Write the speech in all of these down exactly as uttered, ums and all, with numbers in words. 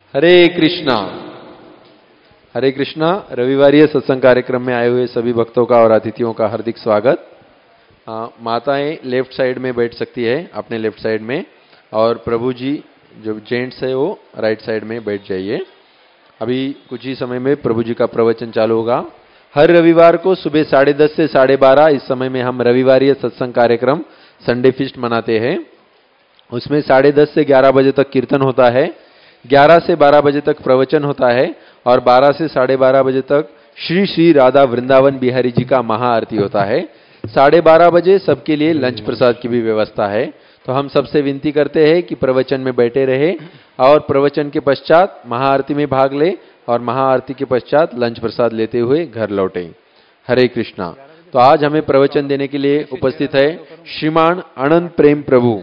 हरे कृष्णा। हरे कृष्णा। रविवारीय सत्संग कार्यक्रम में आए हुए सभी भक्तों का और अतिथियों का हार्दिक स्वागत। आ, माताएं लेफ्ट साइड में बैठ सकती है, अपने लेफ्ट साइड में, और प्रभु जी जो जेंट्स है वो राइट साइड में बैठ जाइए। अभी कुछ ही समय में प्रभु जी का प्रवचन चालू होगा। हर रविवार को सुबह साढ़े दस से साढ़े बारह इस समय में हम रविवारीय सत्संग कार्यक्रम संडे फीस्ट मनाते हैं। उसमें साढ़े दस से ग्यारह बजे तक कीर्तन होता है, ग्यारह से बारह बजे तक प्रवचन होता है और बारह से साढ़े बारह बजे तक श्री श्री राधा वृंदावन बिहारी जी का महाआरती होता है। साढ़े बारह बजे सबके लिए लंच प्रसाद की भी व्यवस्था है। तो हम सबसे विनती करते हैं कि प्रवचन में बैठे रहे और प्रवचन के पश्चात महाआरती में भाग ले और महाआरती के पश्चात लंच प्रसाद लेते हुए घर लौटे। हरे कृष्णा। तो आज हमें प्रवचन देने के लिए उपस्थित है श्रीमान अनंत प्रेम प्रभु।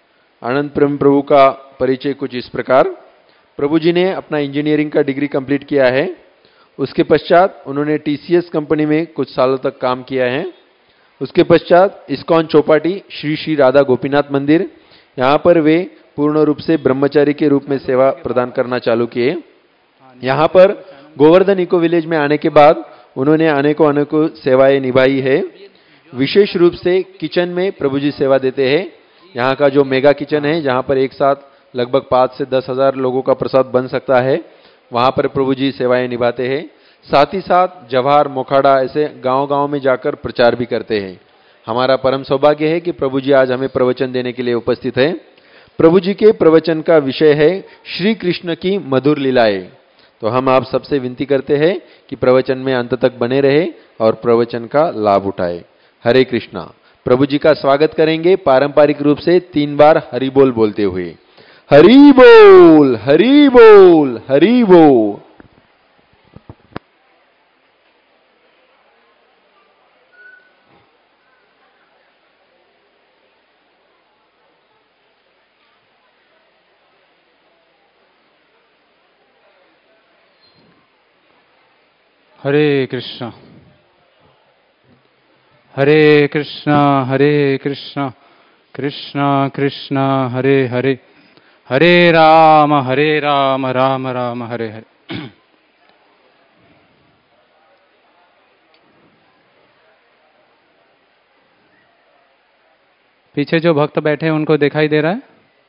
अनंत प्रेम प्रभु का परिचय कुछ इस प्रकार। प्रभु जी ने अपना इंजीनियरिंग का डिग्री कंप्लीट किया है। उसके पश्चात उन्होंने टीसीएस कंपनी में कुछ सालों तक काम किया है। उसके पश्चात इस्कॉन चौपाटी श्री श्री राधा गोपीनाथ मंदिर, यहाँ पर वे पूर्ण रूप से ब्रह्मचारी के रूप में सेवा प्रदान करना चालू किए। यहाँ पर गोवर्धन इको विलेज में आने के बाद उन्होंने अनेकों अनेकों सेवाएं निभाई है। विशेष रूप से किचन में प्रभु जी सेवा देते हैं। यहाँ का जो मेगा किचन है, जहाँ पर एक साथ लगभग पाँच से दस हजार लोगों का प्रसाद बन सकता है, वहाँ पर प्रभु जी सेवाएं निभाते हैं। साथ ही साथ जवाहर, मोखाड़ा ऐसे गांव-गांव में जाकर प्रचार भी करते हैं। हमारा परम सौभाग्य है कि प्रभु जी आज हमें प्रवचन देने के लिए उपस्थित है। प्रभु जी के प्रवचन का विषय है श्री कृष्ण की मधुर लीलाएं। तो हम आप सबसे विनती करते हैं कि प्रवचन में अंत तक बने रहे और प्रवचन का लाभ उठाए। हरे कृष्णा। प्रभु जी का स्वागत करेंगे पारंपरिक रूप से तीन बार हरि बोल बोलते हुए। हरि बोल, हरि बोल, हरि बोल। हरे कृष्णा हरे कृष्णा हरे कृष्णा कृष्णा कृष्णा हरे हरे, हरे राम हरे राम राम राम हरे हरे। पीछे जो भक्त बैठे हैं उनको दिखाई दे रहा है?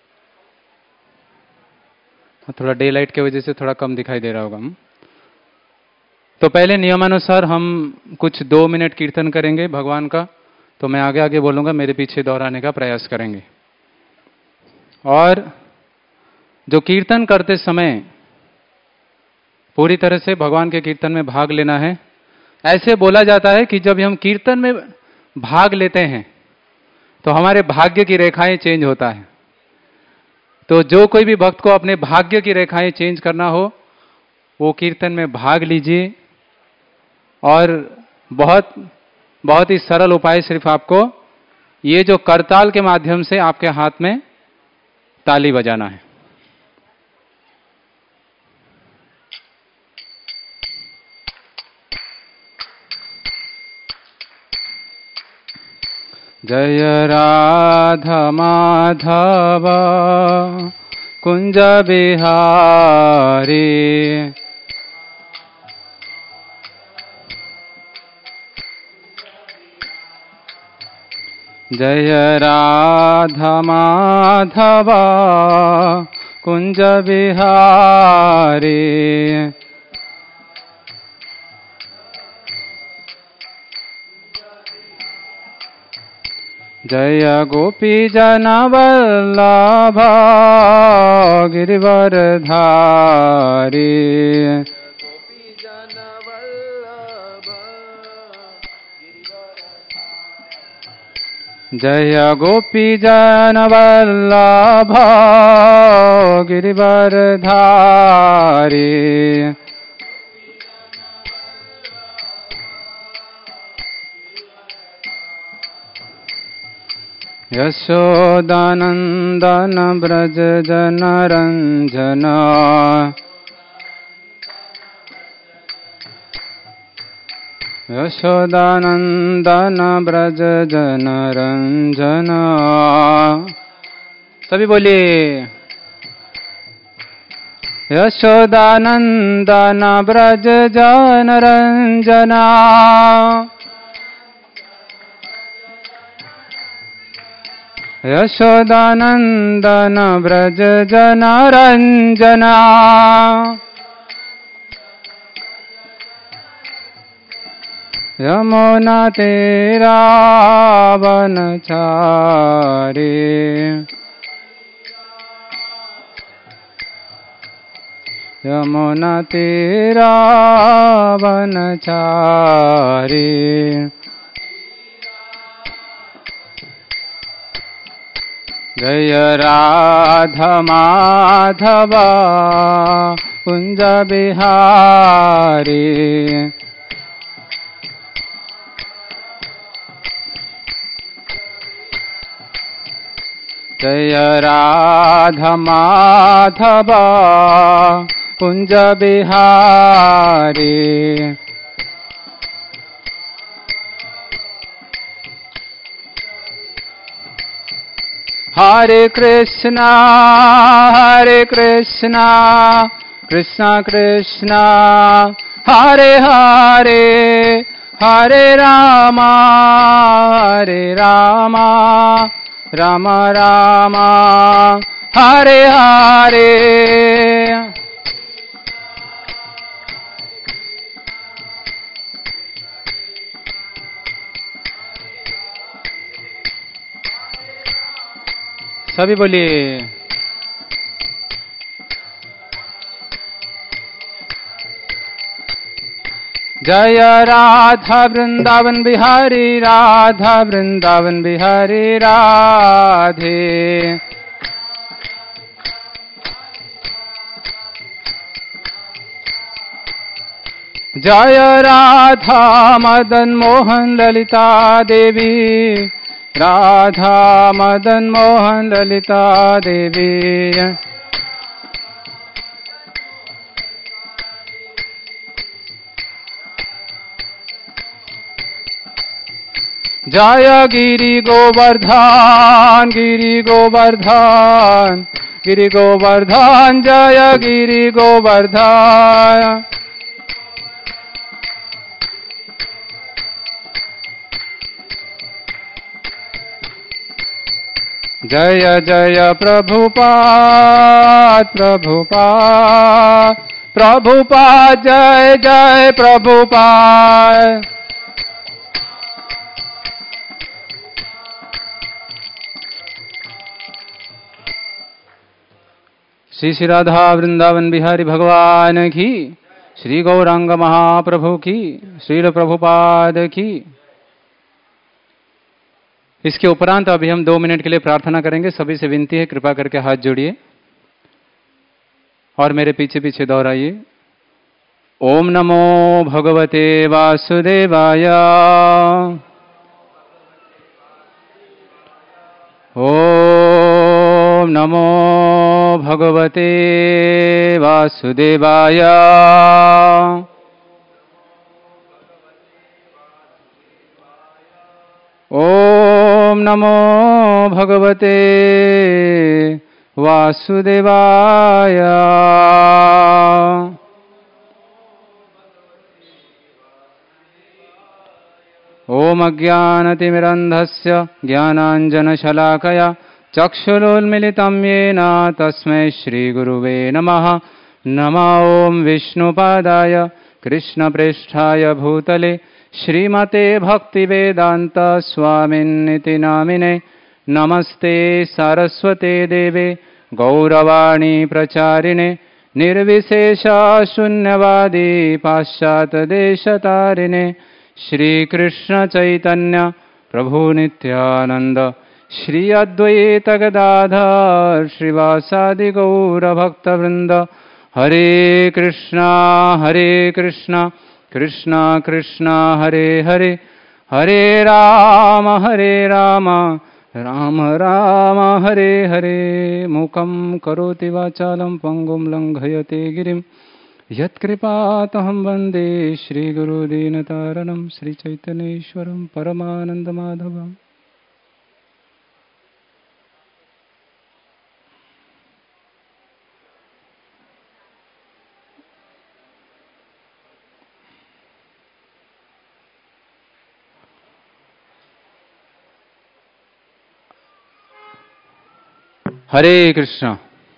थोड़ा डे लाइट की वजह से थोड़ा कम दिखाई दे रहा होगा। तो पहले नियमानुसार हम कुछ दो मिनट कीर्तन करेंगे भगवान का। तो मैं आगे आगे बोलूंगा, मेरे पीछे दोहराने का प्रयास करेंगे। और जो कीर्तन करते समय पूरी तरह से भगवान के कीर्तन में भाग लेना है। ऐसे बोला जाता है कि जब हम कीर्तन में भाग लेते हैं तो हमारे भाग्य की रेखाएं चेंज होता है। तो जो कोई भी भक्त को अपने भाग्य की रेखाएं चेंज करना हो, वो कीर्तन में भाग लीजिए। और बहुत बहुत ही सरल उपाय, सिर्फ आपको ये जो करताल के माध्यम से आपके हाथ में ताली बजाना है। जय राधा माधव कुंज बिहारी, जय राधा माधव कुंज बिहारी, जय गोपी जन वल्लभ गिरिवरधारी, जय गोपी जन वल्लभ गिरिवरधारी, यशोदानंदन ब्रज जन रंजन, यशोदानंदन ब्रज जन रंजन। सभी बोलिए। यशोदानन्दन व्रज जनरञ्जना यशोदानन्दन व्रज जनरञ्जना यमुना तीरावनचारी यमुना तीरावनचारी जय राधा माधव कुंज बिहारी जय राधा माधव कुंज बिहारी हरे कृष्णा हरे कृष्णा कृष्णा कृष्णा हरे हरे हरे रामा हरे रामा राम राम हरे हरे सभी बोलिए जय राधा वृंदावन बिहारी राधा वृंदावन बिहारी राधे जय राधा मदन मोहन ललिता देवी राधा मदन मोहन ललिता देवी जय गिरि गोवर्धन गिरि गोवर्धन गिरि गोवर्धन जय गिरि गोवर्धन जय जय प्रभुपाद प्रभुपाद प्रभुपाद जय जय प्रभुपाद श्री श्री राधा वृंदावन बिहारी भगवान की, श्री गौरांग महाप्रभु की, श्रील प्रभुपाद की। इसके उपरांत अभी हम दो मिनट के लिए प्रार्थना करेंगे। सभी से विनती है कृपा करके हाथ जोड़िए और मेरे पीछे पीछे दोहराइए। ओम नमो भगवते वासुदेवाय ओम नमो भगवते वासुदेवाय ओम नमो भगवते वासुदेवाय ओम अज्ञानतिमिरन्धस्य ज्ञानाञ्जनशलाकया चक्षुरुन्मिलितं येन तस्मै श्रीगुरुवे नमः। नमो ॐ विष्णुपादाय कृष्णप्रेष्ठाय भूतले श्रीमते भक्तिवेदान्त स्वामिन्निति नामिने नमस्ते सारस्वते देवे गौरवाणी प्रचारिणे निर्विशेष शून्यवादी पाश्चात्यदेशतारिणे श्रीकृष्ण चैतन्य प्रभु नित्यानंद श्री अद्वैत गदाधर श्रीवासादि गौर भक्तवृंद हरे कृष्णा हरे कृष्णा कृष्णा कृष्णा हरे हरे हरे राम हरे राम राम राम हरे हरे। मूकं करोति वाचालं पंगुं लंघयते गिरिं यत्कृपातहं वन्दे श्रीगुरुदीनतारणं श्रीचैतन्येश्वरं परमानन्दमाधवम्। हरे कृष्णा।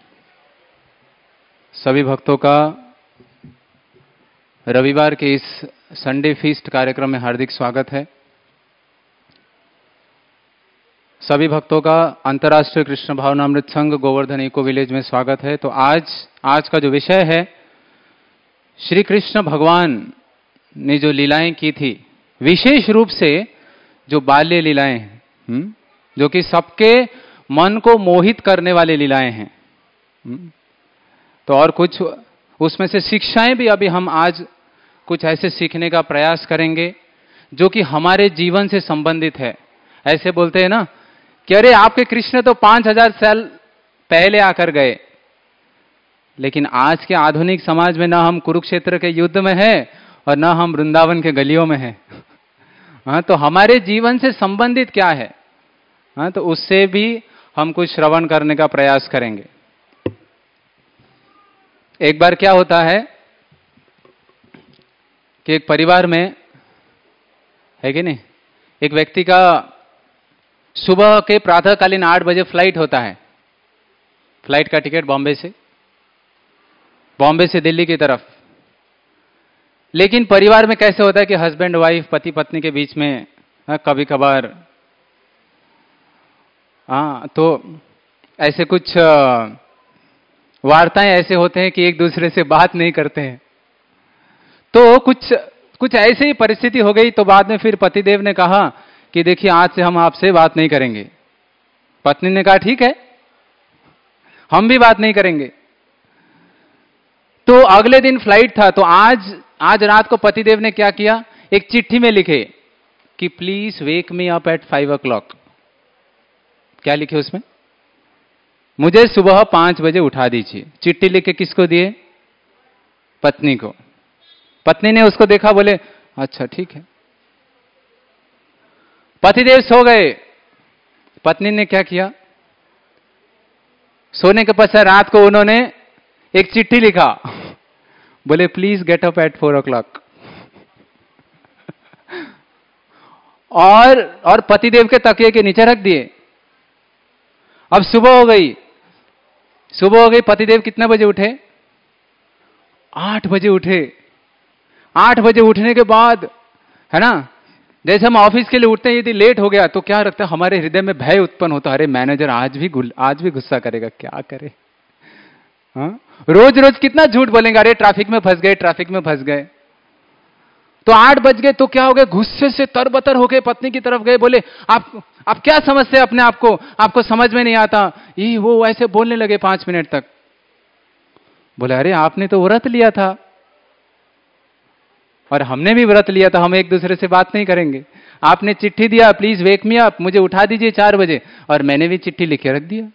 सभी भक्तों का रविवार के इस संडे फीस्ट कार्यक्रम में हार्दिक स्वागत है। सभी भक्तों का अंतर्राष्ट्रीय कृष्ण भावनामृत संघ गोवर्धन इको विलेज में स्वागत है। तो आज आज का जो विषय है, श्री कृष्ण भगवान ने जो लीलाएं की थी, विशेष रूप से जो बाल्य लीलाएं हैं, जो कि सबके मन को मोहित करने वाली लीलाएं हैं। तो और कुछ उसमें से शिक्षाएं भी अभी हम आज कुछ ऐसे सीखने का प्रयास करेंगे जो कि हमारे जीवन से संबंधित है। ऐसे बोलते हैं ना कि अरे आपके कृष्ण तो पांच हजार साल पहले आकर गए, लेकिन आज के आधुनिक समाज में ना हम कुरुक्षेत्र के युद्ध में है और ना हम वृंदावन के गलियों में है। हाँ, तो हमारे जीवन से संबंधित क्या है, हाँ, तो उससे भी हम कुछ श्रवण करने का प्रयास करेंगे। एक बार क्या होता है कि एक परिवार में है कि नहीं, एक व्यक्ति का सुबह के प्रातःकालीन आठ बजे फ्लाइट होता है। फ्लाइट का टिकट बॉम्बे से बॉम्बे से दिल्ली की तरफ। लेकिन परिवार में कैसे होता है कि हस्बैंड वाइफ, पति पत्नी के बीच में कभी कभार हाँ तो ऐसे कुछ वार्ताएं ऐसे होते हैं कि एक दूसरे से बात नहीं करते हैं। तो कुछ कुछ ऐसे ही परिस्थिति हो गई। तो बाद में फिर पतिदेव ने कहा कि देखिए आज से हम आपसे बात नहीं करेंगे। पत्नी ने कहा ठीक है, हम भी बात नहीं करेंगे। तो अगले दिन फ्लाइट था। तो आज आज रात को पतिदेव ने क्या किया, एक चिट्ठी में लिखे कि please wake me up at five o'clock. क्या लिखे उसमें, मुझे सुबह पांच बजे उठा दीजिए। चिट्ठी लिख के किसको दिए, पत्नी को। पत्नी ने उसको देखा, बोले अच्छा ठीक है। पतिदेव सो गए। पत्नी ने क्या किया, सोने के पश्चात रात को उन्होंने एक चिट्ठी लिखा, बोले please get up at four o'clock. और और पतिदेव के तकिए के नीचे रख दिए। अब सुबह हो गई। सुबह हो गई, पतिदेव कितने बजे उठे, आठ बजे उठे। आठ बजे उठने के बाद है ना, जैसे हम ऑफिस के लिए उठते हैं, यदि लेट हो गया तो क्या रखता है, हमारे हृदय में भय उत्पन्न होता है, अरे मैनेजर आज भी आज भी गुस्सा करेगा, क्या करे। हाँ, रोज रोज कितना झूठ बोलेंगे, अरे ट्रैफिक में फंस गए, ट्रैफिक में फंस गए। तो आठ बज गए तो क्या हो गया, गुस्से से तरबतर होके पत्नी की तरफ गए, बोले आप आप क्या समझते हैं अपने आप को, आपको समझ में नहीं आता, ये वो ऐसे बोलने लगे पांच मिनट तक। बोले अरे आपने तो व्रत लिया था और हमने भी व्रत लिया था, हम एक दूसरे से बात नहीं करेंगे। आपने चिट्ठी दिया प्लीज वेक मी अप, मुझे उठा दीजिए चार बजे, और मैंने भी चिट्ठी लिख के रख दिया।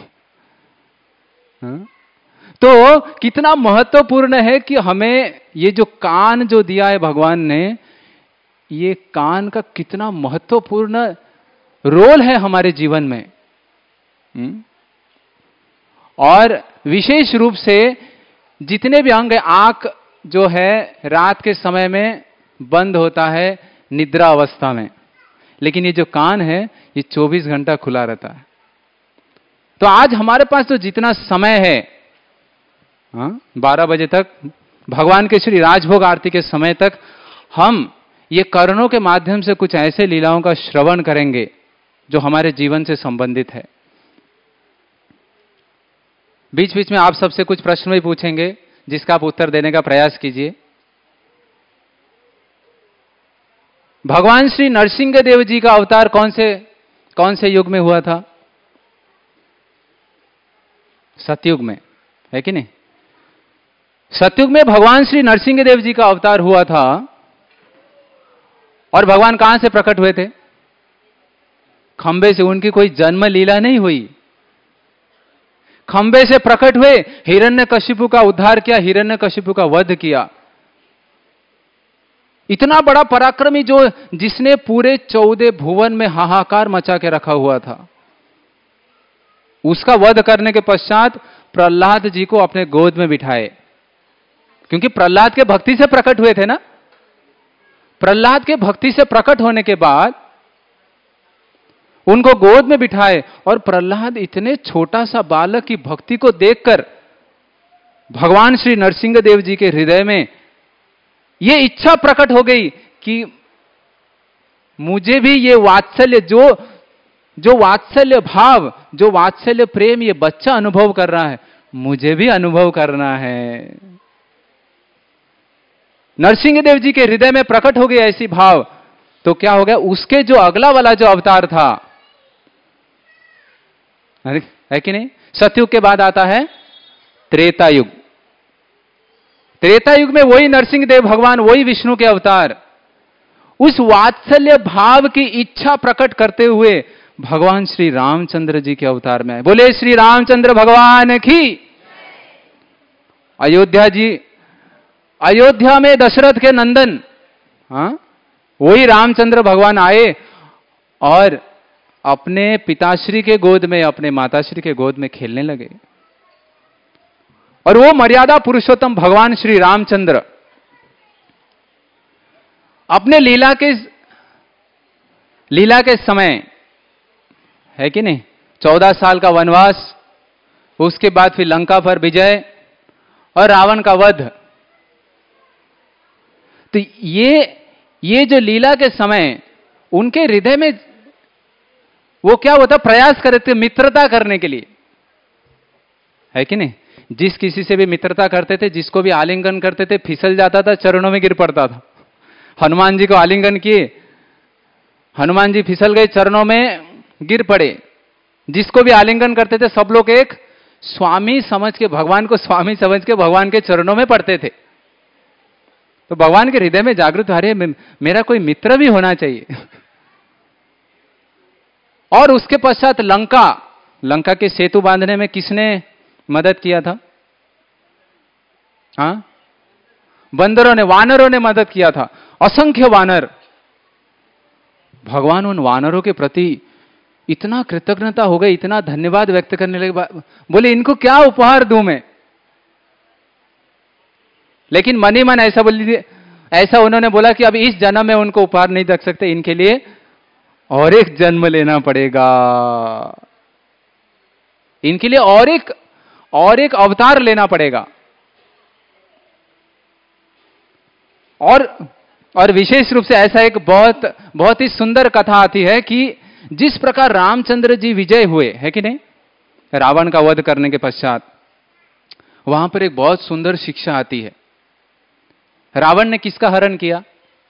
हाँ? तो कितना महत्वपूर्ण है कि हमें ये जो कान जो दिया है भगवान ने, ये कान का कितना महत्वपूर्ण रोल है हमारे जीवन में। हुँ? और विशेष रूप से जितने भी अंग, आंख जो है रात के समय में बंद होता है निद्रा अवस्था में, लेकिन ये जो कान है ये चौबीस घंटा खुला रहता है। तो आज हमारे पास तो जितना समय है, हाँ, बारह बजे तक भगवान के श्री राजभोग आरती के समय तक हम ये कर्णों के माध्यम से कुछ ऐसे लीलाओं का श्रवण करेंगे जो हमारे जीवन से संबंधित है। बीच बीच में आप सबसे कुछ प्रश्न भी पूछेंगे जिसका आप उत्तर देने का प्रयास कीजिए। भगवान श्री नरसिंह देव जी का अवतार कौन से कौन से युग में हुआ था? सतयुग में, है कि नहीं? सतयुग में भगवान श्री नरसिंह देव जी का अवतार हुआ था। और भगवान कहां से प्रकट हुए थे? खंबे से। उनकी कोई जन्म लीला नहीं हुई, खंबे से प्रकट हुए, हिरण्यकशिपु का उद्धार किया, हिरण्यकशिपु का वध किया। इतना बड़ा पराक्रमी जो जिसने पूरे चौदह भुवन में हाहाकार मचा के रखा हुआ था, उसका वध करने के पश्चात प्रहलाद जी को अपने गोद में बिठाए, क्योंकि प्रहलाद के भक्ति से प्रकट हुए थे ना। प्रहलाद के भक्ति से प्रकट होने के बाद उनको गोद में बिठाए। और प्रहलाद इतने छोटा सा बालक की भक्ति को देखकर भगवान श्री नरसिंह देव जी के हृदय में यह इच्छा प्रकट हो गई कि मुझे भी ये वात्सल्य, जो जो वात्सल्य भाव, जो वात्सल्य प्रेम ये बच्चा अनुभव कर रहा है, मुझे भी अनुभव करना है। नरसिंह देव जी के हृदय में प्रकट हो गई ऐसी भाव। तो क्या हो गया, उसके जो अगला वाला जो अवतार था, है कि नहीं, सतयुग के बाद आता है त्रेता युग। त्रेता युग में वही नरसिंह देव भगवान, वही विष्णु के अवतार, उस वात्सल्य भाव की इच्छा प्रकट करते हुए भगवान श्री रामचंद्र जी के अवतार में आए। बोले श्री रामचंद्र भगवान की। अयोध्या जी, अयोध्या में दशरथ के नंदन, हाँ, वही रामचंद्र भगवान आए और अपने पिताश्री के गोद में, अपने माताश्री के गोद में खेलने लगे। और वो मर्यादा पुरुषोत्तम भगवान श्री रामचंद्र अपने लीला के लीला के समय, है कि नहीं, चौदह साल का वनवास, उसके बाद फिर लंका पर विजय और रावण का वध। तो ये ये जो लीला के समय उनके हृदय में वो क्या होता, प्रयास करते मित्रता करने के लिए, है कि नहीं। जिस किसी से भी मित्रता करते थे, जिसको भी आलिंगन करते थे, फिसल जाता था, चरणों में गिर पड़ता था। हनुमान जी को आलिंगन किए, हनुमान जी फिसल गए, चरणों में गिर पड़े। जिसको भी आलिंगन करते थे, सब लोग एक स्वामी समझ के, भगवान को स्वामी समझ के भगवान के चरणों में पड़ते थे। तो भगवान के हृदय में जागृत, अरे मेरा कोई मित्र भी होना चाहिए। और उसके पश्चात लंका, लंका के सेतु बांधने में किसने मदद किया था? हाँ, बंदरों ने, वानरों ने मदद किया था, असंख्य वानर। भगवान उन वानरों के प्रति इतना कृतज्ञता हो गई, इतना धन्यवाद व्यक्त करने लगे, बोले इनको क्या उपहार दूं मैं। लेकिन मन ही मन ऐसा बोल दिए, ऐसा उन्होंने बोला कि अब इस जन्म में उनको उपहार नहीं रख सकते, इनके लिए और एक जन्म लेना पड़ेगा, इनके लिए और एक और एक अवतार लेना पड़ेगा। और और विशेष रूप से ऐसा एक बहुत बहुत ही सुंदर कथा आती है कि जिस प्रकार रामचंद्र जी विजय हुए, है कि नहीं, रावण का वध करने के पश्चात, वहां पर एक बहुत सुंदर शिक्षा आती है। रावण ने किसका हरण किया?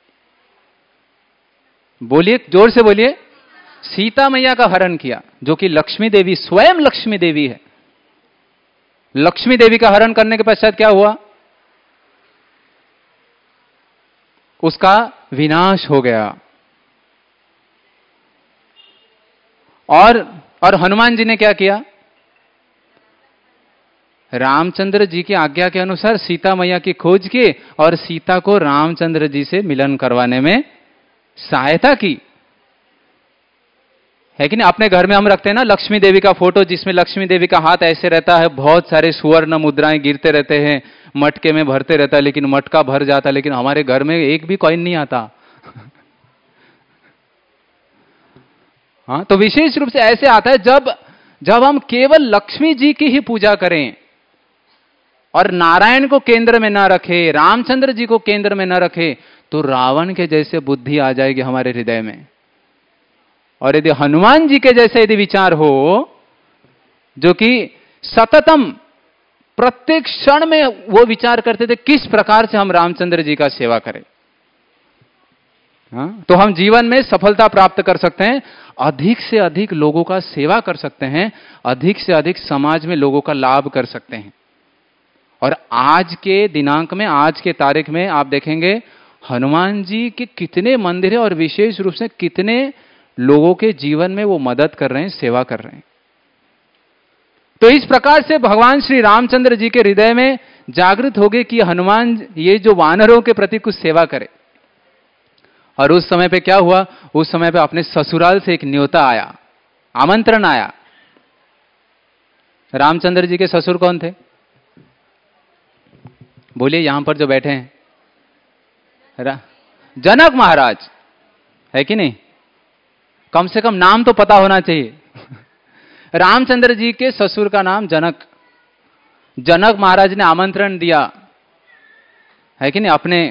बोलिए, जोर से बोलिए। सीता मैया का हरण किया, जो कि लक्ष्मी देवी, स्वयं लक्ष्मी देवी है। लक्ष्मी देवी का हरण करने के पश्चात क्या हुआ? उसका विनाश हो गया। और और हनुमान जी ने क्या किया? रामचंद्र जी की आज्ञा के अनुसार सीता मैया की खोज की और सीता को रामचंद्र जी से मिलन करवाने में सहायता की, है कि नहीं। अपने घर में हम रखते हैं ना लक्ष्मी देवी का फोटो, जिसमें लक्ष्मी देवी का हाथ ऐसे रहता है, बहुत सारे सुवर्ण मुद्राएं गिरते रहते हैं, मटके में भरते रहता है, लेकिन मटका भर जाता है, लेकिन हमारे घर में एक भी कॉइन नहीं आता। हाँ, तो विशेष रूप से ऐसे आता है जब जब हम केवल लक्ष्मी जी की ही पूजा करें और नारायण को केंद्र में ना रखे, रामचंद्र जी को केंद्र में ना रखे, तो रावण के जैसे बुद्धि आ जाएगी हमारे हृदय में। और यदि हनुमान जी के जैसे यदि विचार हो, जो कि सततम प्रत्येक क्षण में वो विचार करते थे किस प्रकार से हम रामचंद्र जी का सेवा करें, हाँ, तो हम जीवन में सफलता प्राप्त कर सकते हैं, अधिक से अधिक लोगों का सेवा कर सकते हैं, अधिक से अधिक समाज में लोगों का लाभ कर सकते हैं। और आज के दिनांक में, आज के तारीख में आप देखेंगे हनुमान जी के कितने मंदिर हैं और विशेष रूप से कितने लोगों के जीवन में वो मदद कर रहे हैं, सेवा कर रहे हैं। तो इस प्रकार से भगवान श्री रामचंद्र जी के हृदय में जागृत हो गए कि हनुमान ये जो वानरों के प्रति कुछ सेवा करे। और उस समय पे क्या हुआ? उस समय पे अपने ससुराल से एक न्योता आया, आमंत्रण आया। रामचंद्र जी के ससुर कौन थे? बोलिए, यहां पर जो बैठे हैं, जनक महाराज, है कि नहीं। कम से कम नाम तो पता होना चाहिए। रामचंद्र जी के ससुर का नाम जनक। जनक महाराज ने आमंत्रण दिया है कि नहीं अपने,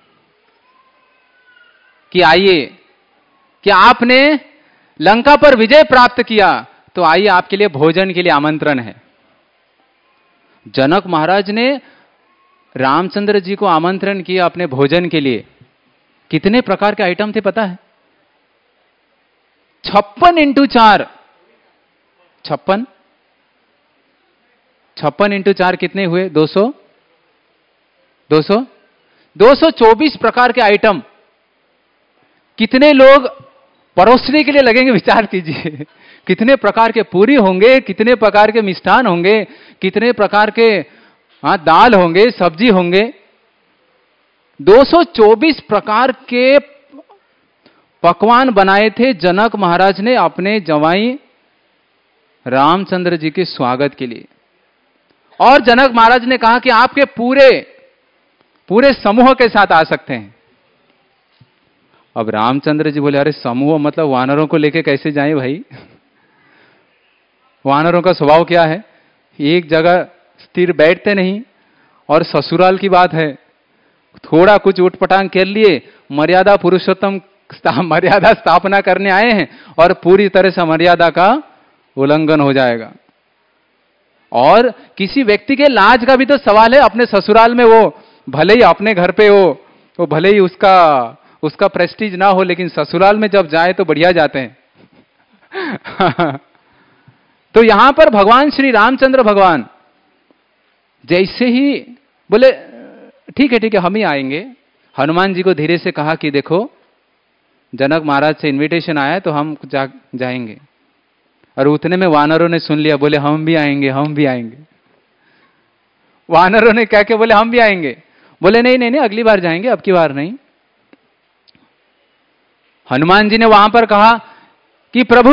कि आइए, कि आपने लंका पर विजय प्राप्त किया तो आइए आपके लिए भोजन के लिए आमंत्रण है। जनक महाराज ने रामचंद्र जी को आमंत्रण किया अपने भोजन के लिए। कितने प्रकार के आइटम थे पता है? छप्पन इंटू चार, छप्पन छप्पन इंटू चार कितने हुए? दो सौ दो सौ दो सौ चौबीस प्रकार के आइटम। कितने लोग परोसने के लिए लगेंगे विचार कीजिए। कितने प्रकार के पूरी होंगे, कितने प्रकार के मिष्ठान होंगे, कितने प्रकार के हाँ दाल होंगे, सब्जी होंगे। दो सौ चौबीस प्रकार के पकवान बनाए थे जनक महाराज ने अपने जवाई रामचंद्र जी के स्वागत के लिए। और जनक महाराज ने कहा कि आपके पूरे पूरे समूह के साथ आ सकते हैं। अब रामचंद्र जी बोले, अरे समूह मतलब वानरों को लेके कैसे जाएं भाई? वानरों का स्वभाव क्या है? एक जगह स्थिर बैठते नहीं। और ससुराल की बात है, थोड़ा कुछ उठपटांग कर लिए, मर्यादा पुरुषोत्तम मर्यादा स्थापना करने आए हैं और पूरी तरह से मर्यादा का उल्लंघन हो जाएगा। और किसी व्यक्ति के लाज का भी तो सवाल है। अपने ससुराल में वो भले ही अपने घर पे हो, तो भले ही उसका उसका प्रेस्टीज ना हो, लेकिन ससुराल में जब जाए तो बढ़िया जाते हैं। तो यहां पर भगवान श्री रामचंद्र भगवान जैसे ही बोले ठीक है ठीक है हम ही आएंगे, हनुमान जी को धीरे से कहा कि देखो जनक महाराज से इनविटेशन आया है तो हम जा, जाएंगे। और उतने में वानरों ने सुन लिया, बोले हम भी आएंगे हम भी आएंगे। वानरों ने क्या क्या बोले हम भी आएंगे। बोले नहीं नहीं नहीं अगली बार जाएंगे, अब की बार नहीं। हनुमान जी ने वहां पर कहा कि प्रभु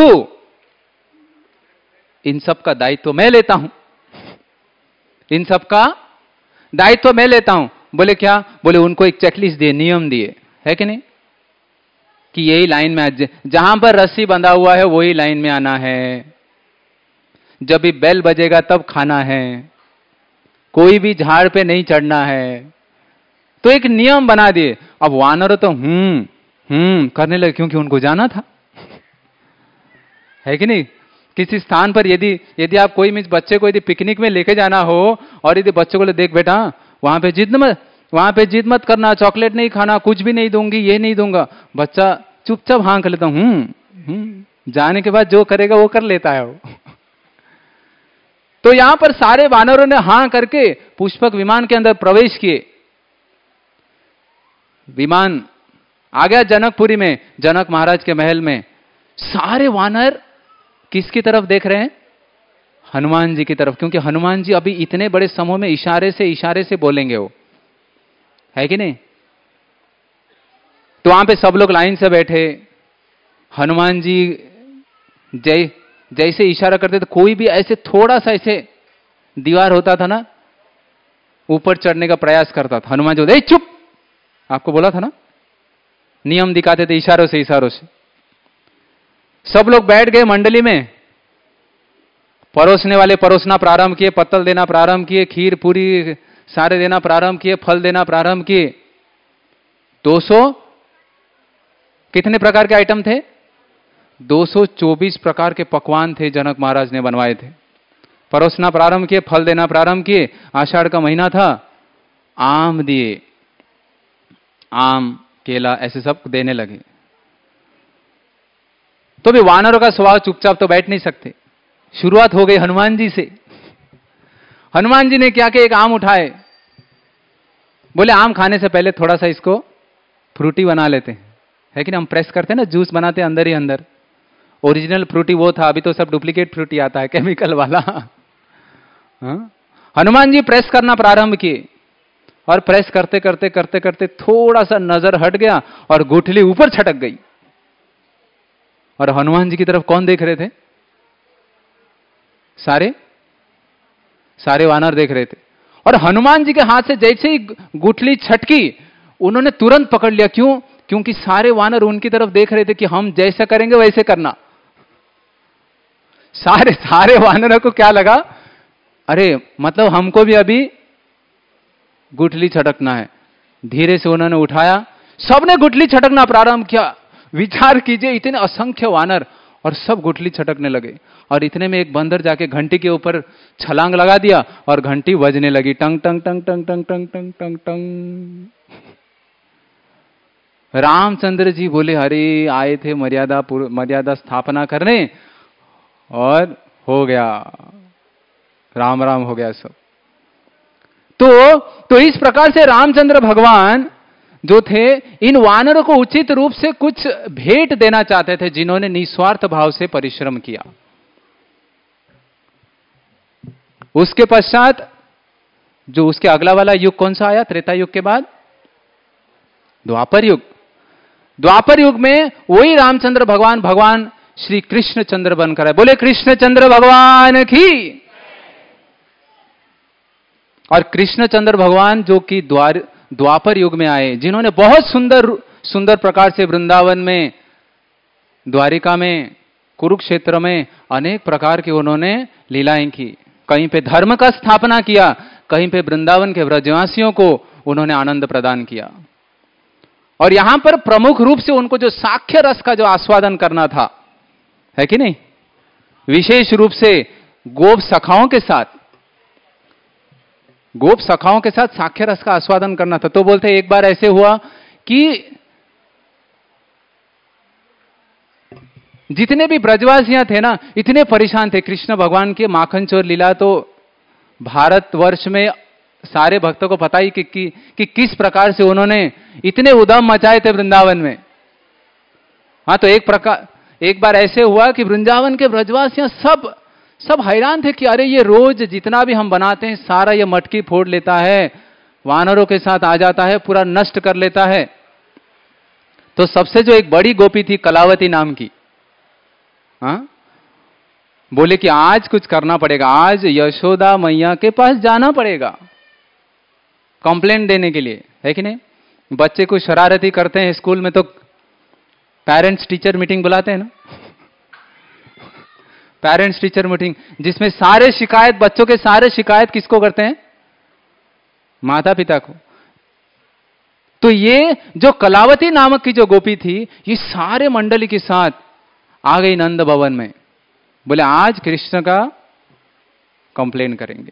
इन सब का दायित्व मैं लेता हूं, इन सब का दायित्व मैं लेता हूं। बोले क्या? बोले उनको एक चेकलिस्ट दिए, नियम दिए, है कि नहीं, कि यही लाइन में, जहां पर रस्सी बंधा हुआ है वही लाइन में आना है, जब भी बेल बजेगा तब खाना है, कोई भी झाड़ पे नहीं चढ़ना है। तो एक नियम बना दिए। अब वानर तो हम्म हम्म करने लगे, क्योंकि उनको जाना था, है कि नहीं। किसी स्थान पर यदि यदि आप कोई मिस बच्चे को यदि पिकनिक में लेके जाना हो और यदि बच्चों को देख बेटा वहां पे जिद मत वहां पे जिद मत करना, चॉकलेट नहीं खाना, कुछ भी नहीं दूंगी, ये नहीं दूंगा, बच्चा चुपचाप हाँ कर लेता हूं, हम्म जाने के बाद जो करेगा वो कर लेता है वो। तो यहां पर सारे वानरों ने हां करके पुष्पक विमान के अंदर प्रवेश किए। विमान आ गया जनकपुरी में, जनक महाराज के महल में। सारे वानर किसकी तरफ देख रहे हैं? हनुमान जी की तरफ, क्योंकि हनुमान जी अभी इतने बड़े समूह में इशारे से इशारे से बोलेंगे, वो है कि नहीं। तो वहां पे सब लोग लाइन से बैठे। हनुमान जी जय जैसे इशारा करते थे, कोई भी ऐसे थोड़ा सा ऐसे दीवार होता था ना, ऊपर चढ़ने का प्रयास करता था, हनुमान जी चुप, आपको बोला था ना, नियम दिखाते थे इशारों से इशारों से। सब लोग बैठ गए मंडली में, परोसने वाले परोसना प्रारंभ किए, पत्तल देना प्रारंभ किए, खीर पूरी सारे देना प्रारंभ किए, फल देना प्रारंभ किए। दो सौ कितने प्रकार के आइटम थे? दो सौ चौबीस प्रकार के पकवान थे जनक महाराज ने बनवाए थे। परोसना प्रारंभ किए, फल देना प्रारंभ किए। आषाढ़ का महीना था, आम दिए, आम केला ऐसे सब देने लगे। तो भी वानरों का स्वभाव चुपचाप तो बैठ नहीं सकते। शुरुआत हो गई हनुमान जी से। हनुमान जी ने क्या किया, एक आम उठाए, बोले आम खाने से पहले थोड़ा सा इसको फ्रूटी बना लेते हैं, है कि नहीं। हम प्रेस करते हैं ना, जूस बनाते हैं अंदर ही अंदर। ओरिजिनल फ्रूटी वो था, अभी तो सब डुप्लीकेट फ्रूटी आता है केमिकल वाला। हाँ? हनुमान जी प्रेस करना प्रारंभ किए और प्रेस करते करते करते करते थोड़ा सा नजर हट गया और गुठली ऊपर छटक गई। और हनुमान जी की तरफ कौन देख रहे थे? सारे सारे वानर देख रहे थे। और हनुमान जी के हाथ से जैसे ही गुठली छटकी, उन्होंने तुरंत पकड़ लिया। क्यों? क्योंकि सारे वानर उनकी तरफ देख रहे थे कि हम जैसा करेंगे वैसे करना। सारे सारे वानरों को क्या लगा, अरे मतलब हमको भी अभी गुठली छटकना है। धीरे से उन्होंने उठाया, सबने गुठली छटकना प्रारंभ किया। विचार कीजिए, इतने असंख्य वानर और सब गुठली छटकने लगे। और इतने में एक बंदर जाके घंटी के ऊपर छलांग लगा दिया और घंटी बजने लगी, टंग टंग टंग टंग टंग टंग टंग टंग टंग। रामचंद्र जी बोले, अरे आए थे मर्यादा मर्यादा स्थापना करने और हो गया, राम राम हो गया सब। तो तो इस प्रकार से रामचंद्र भगवान जो थे, इन वानरों को उचित रूप से कुछ भेंट देना चाहते थे, जिन्होंने निस्वार्थ भाव से परिश्रम किया। उसके पश्चात जो उसके अगला वाला युग कौन सा आया त्रेता युग के बाद? द्वापर युग। द्वापर युग में वही रामचंद्र भगवान भगवान श्री कृष्ण चंद्र बनकर आए। बोले कृष्णचंद्र भगवान की। और कृष्णचंद्र भगवान जो कि द्वार द्वापर युग में आए, जिन्होंने बहुत सुंदर सुंदर प्रकार से वृंदावन में, द्वारिका में, कुरुक्षेत्र में अनेक प्रकार की उन्होंने लीलाएं की। कहीं पे धर्म का स्थापना किया, कहीं पे वृंदावन के व्रजवासियों को उन्होंने आनंद प्रदान किया। और यहां पर प्रमुख रूप से उनको जो साक्ष्य रस का जो आस्वादन करना था, है कि नहीं, विशेष रूप से गोप सखाओं के साथ गोप सखाओं के साथ साक्ष्य रस का आस्वादन करना था। तो बोलते एक बार ऐसे हुआ कि जितने भी ब्रजवासियां थे ना, इतने परेशान थे। कृष्ण भगवान के माखन चोर लीला तो भारतवर्ष में सारे भक्तों को पता ही कि, कि, कि किस प्रकार से उन्होंने इतने उद्यम मचाए थे वृंदावन में। हाँ, तो एक प्रकार एक बार ऐसे हुआ कि वृंदावन के ब्रजवासियां सब सब हैरान थे कि अरे ये रोज जितना भी हम बनाते हैं सारा ये मटकी फोड़ लेता है, वानरों के साथ आ जाता है, पूरा नष्ट कर लेता है। तो सबसे जो एक बड़ी गोपी थी कलावती नाम की, हाँ, बोले कि आज कुछ करना पड़ेगा, आज यशोदा मैया के पास जाना पड़ेगा कंप्लेंट देने के लिए, है कि नहीं। बच्चे कुछ शरारती करते हैं स्कूल में तो पेरेंट्स टीचर मीटिंग बुलाते हैं ना, पेरेंट्स टीचर मीटिंग, जिसमें सारे शिकायत, बच्चों के सारे शिकायत किसको करते हैं? माता पिता को। तो ये जो कलावती नामक की जो गोपी थी, ये सारे मंडली के साथ आ गई नंद भवन में। बोले आज कृष्ण का कंप्लेन करेंगे।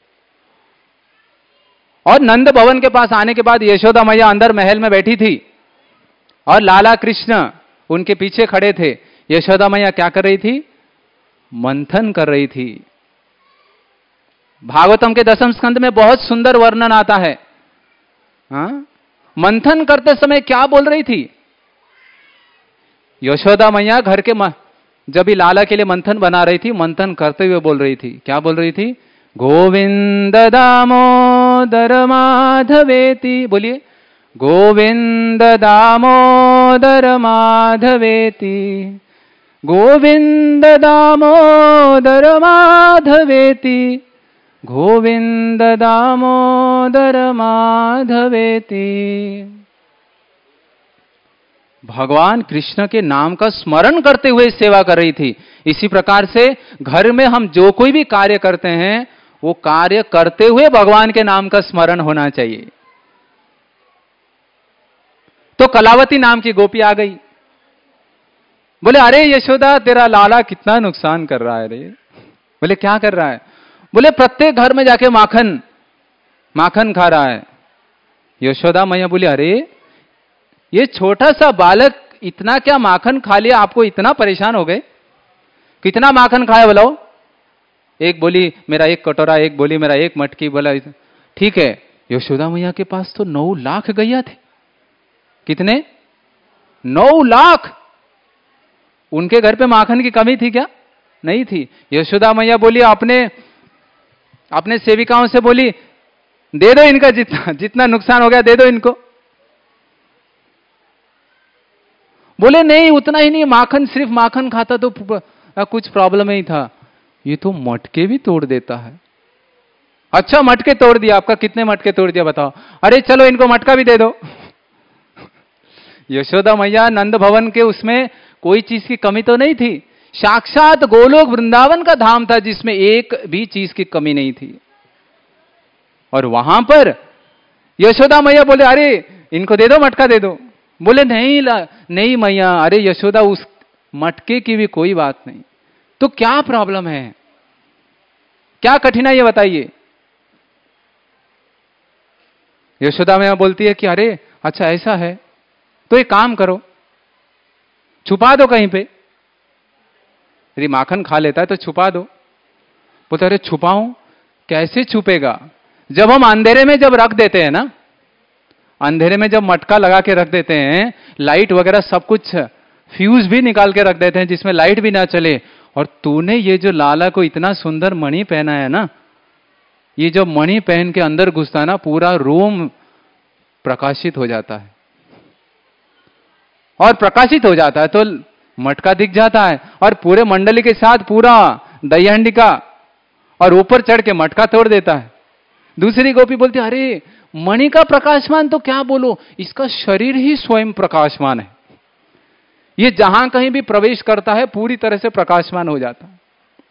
और नंद भवन के पास आने के बाद यशोदा मैया अंदर महल में बैठी थी और लाला कृष्ण उनके पीछे खड़े थे। यशोदा मैया क्या कर रही थी? मंथन कर रही थी। भागवतम के दसम स्कंद में बहुत सुंदर वर्णन आता है। हाँ? मंथन करते समय क्या बोल रही थी यशोदा मैया? घर के म... जब ही लाला के लिए मंथन बना रही थी, मंथन करते हुए बोल रही थी, क्या बोल रही थी? गोविंद दामोदर माधवेति। बोलिए, गोविंद दामोदर माधवेति, गोविंद दामोदर माधवेति, गोविंद दामोदर माधवेति। भगवान कृष्ण के नाम का स्मरण करते हुए सेवा कर रही थी। इसी प्रकार से घर में हम जो कोई भी कार्य करते हैं, वो कार्य करते हुए भगवान के नाम का स्मरण होना चाहिए। तो कलावती नाम की गोपी आ गई। बोले अरे यशोदा, तेरा लाला कितना नुकसान कर रहा है रे। बोले क्या कर रहा है? बोले प्रत्येक घर में जाके माखन माखन खा रहा है। यशोदा मैया बोली अरे ये छोटा सा बालक इतना क्या माखन खा लिया, आपको इतना परेशान हो गए? कितना माखन खाया बोलाओ? एक बोली मेरा एक कटोरा, एक बोली मेरा एक मटकी। बोला ठीक है। यशोदा मैया के पास तो नौ लाख गैया थे। कितने? नौ लाख। उनके घर पे माखन की कमी थी क्या? नहीं थी। यशोदा मैया बोली अपने अपने सेविकाओं से बोली दे दो इनका जितना जितना नुकसान हो गया दे दो इनको। बोले नहीं उतना ही नहीं, माखन सिर्फ माखन खाता तो कुछ प्रॉब्लम ही था, ये तो मटके भी तोड़ देता है। अच्छा मटके तोड़ दिया, आपका कितने मटके तोड़ दिया बताओ? अरे चलो इनको मटका भी दे दो। यशोदा मैया नंद भवन के उसमें कोई चीज की कमी तो नहीं थी। साक्षात गोलोक वृंदावन का धाम था जिसमें एक भी चीज की कमी नहीं थी। और वहां पर यशोदा मैया बोले, अरे इनको दे दो, मटका दे दो। बोले नहीं ला नहीं मैया, अरे यशोदा उस मटके की भी कोई बात नहीं, तो क्या प्रॉब्लम है, क्या कठिनाई है बताइए। यशोदा मैया बोलती है कि अरे अच्छा ऐसा है तो एक काम करो, छुपा दो कहीं पे। यदि माखन खा लेता है तो छुपा दो। बोलते अरे छुपाऊं, कैसे छुपेगा? जब हम अंधेरे में जब रख देते हैं ना, अंधेरे में जब मटका लगा के रख देते हैं, लाइट वगैरह सब कुछ, फ्यूज भी निकाल के रख देते हैं जिसमें लाइट भी ना चले, और तूने ये जो लाला को इतना सुंदर मणि पहना है ना, ये जो मणि पहन के अंदर घुसता है ना, पूरा रूम प्रकाशित हो जाता है। और प्रकाशित हो जाता है तो मटका दिख जाता है, और पूरे मंडली के साथ पूरा दही हंडी का, और ऊपर चढ़ के मटका तोड़ देता है। दूसरी गोपी बोलती है अरे मणि का प्रकाशमान तो क्या बोलो, इसका शरीर ही स्वयं प्रकाशमान है, ये जहां कहीं भी प्रवेश करता है पूरी तरह से प्रकाशमान हो जाता है।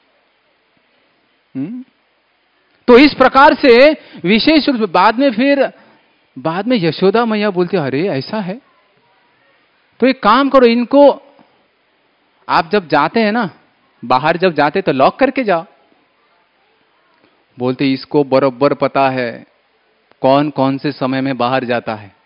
हुँ? तो इस प्रकार से विशेष रूप से बाद में फिर बाद में यशोदा मैया बोलती अरे ऐसा है तो एक काम करो, इनको आप जब जाते हैं ना, बाहर जब जाते तो लॉक करके जाओ। बोलते इसको बराबर पता है कौन कौन से समय में बाहर जाता है,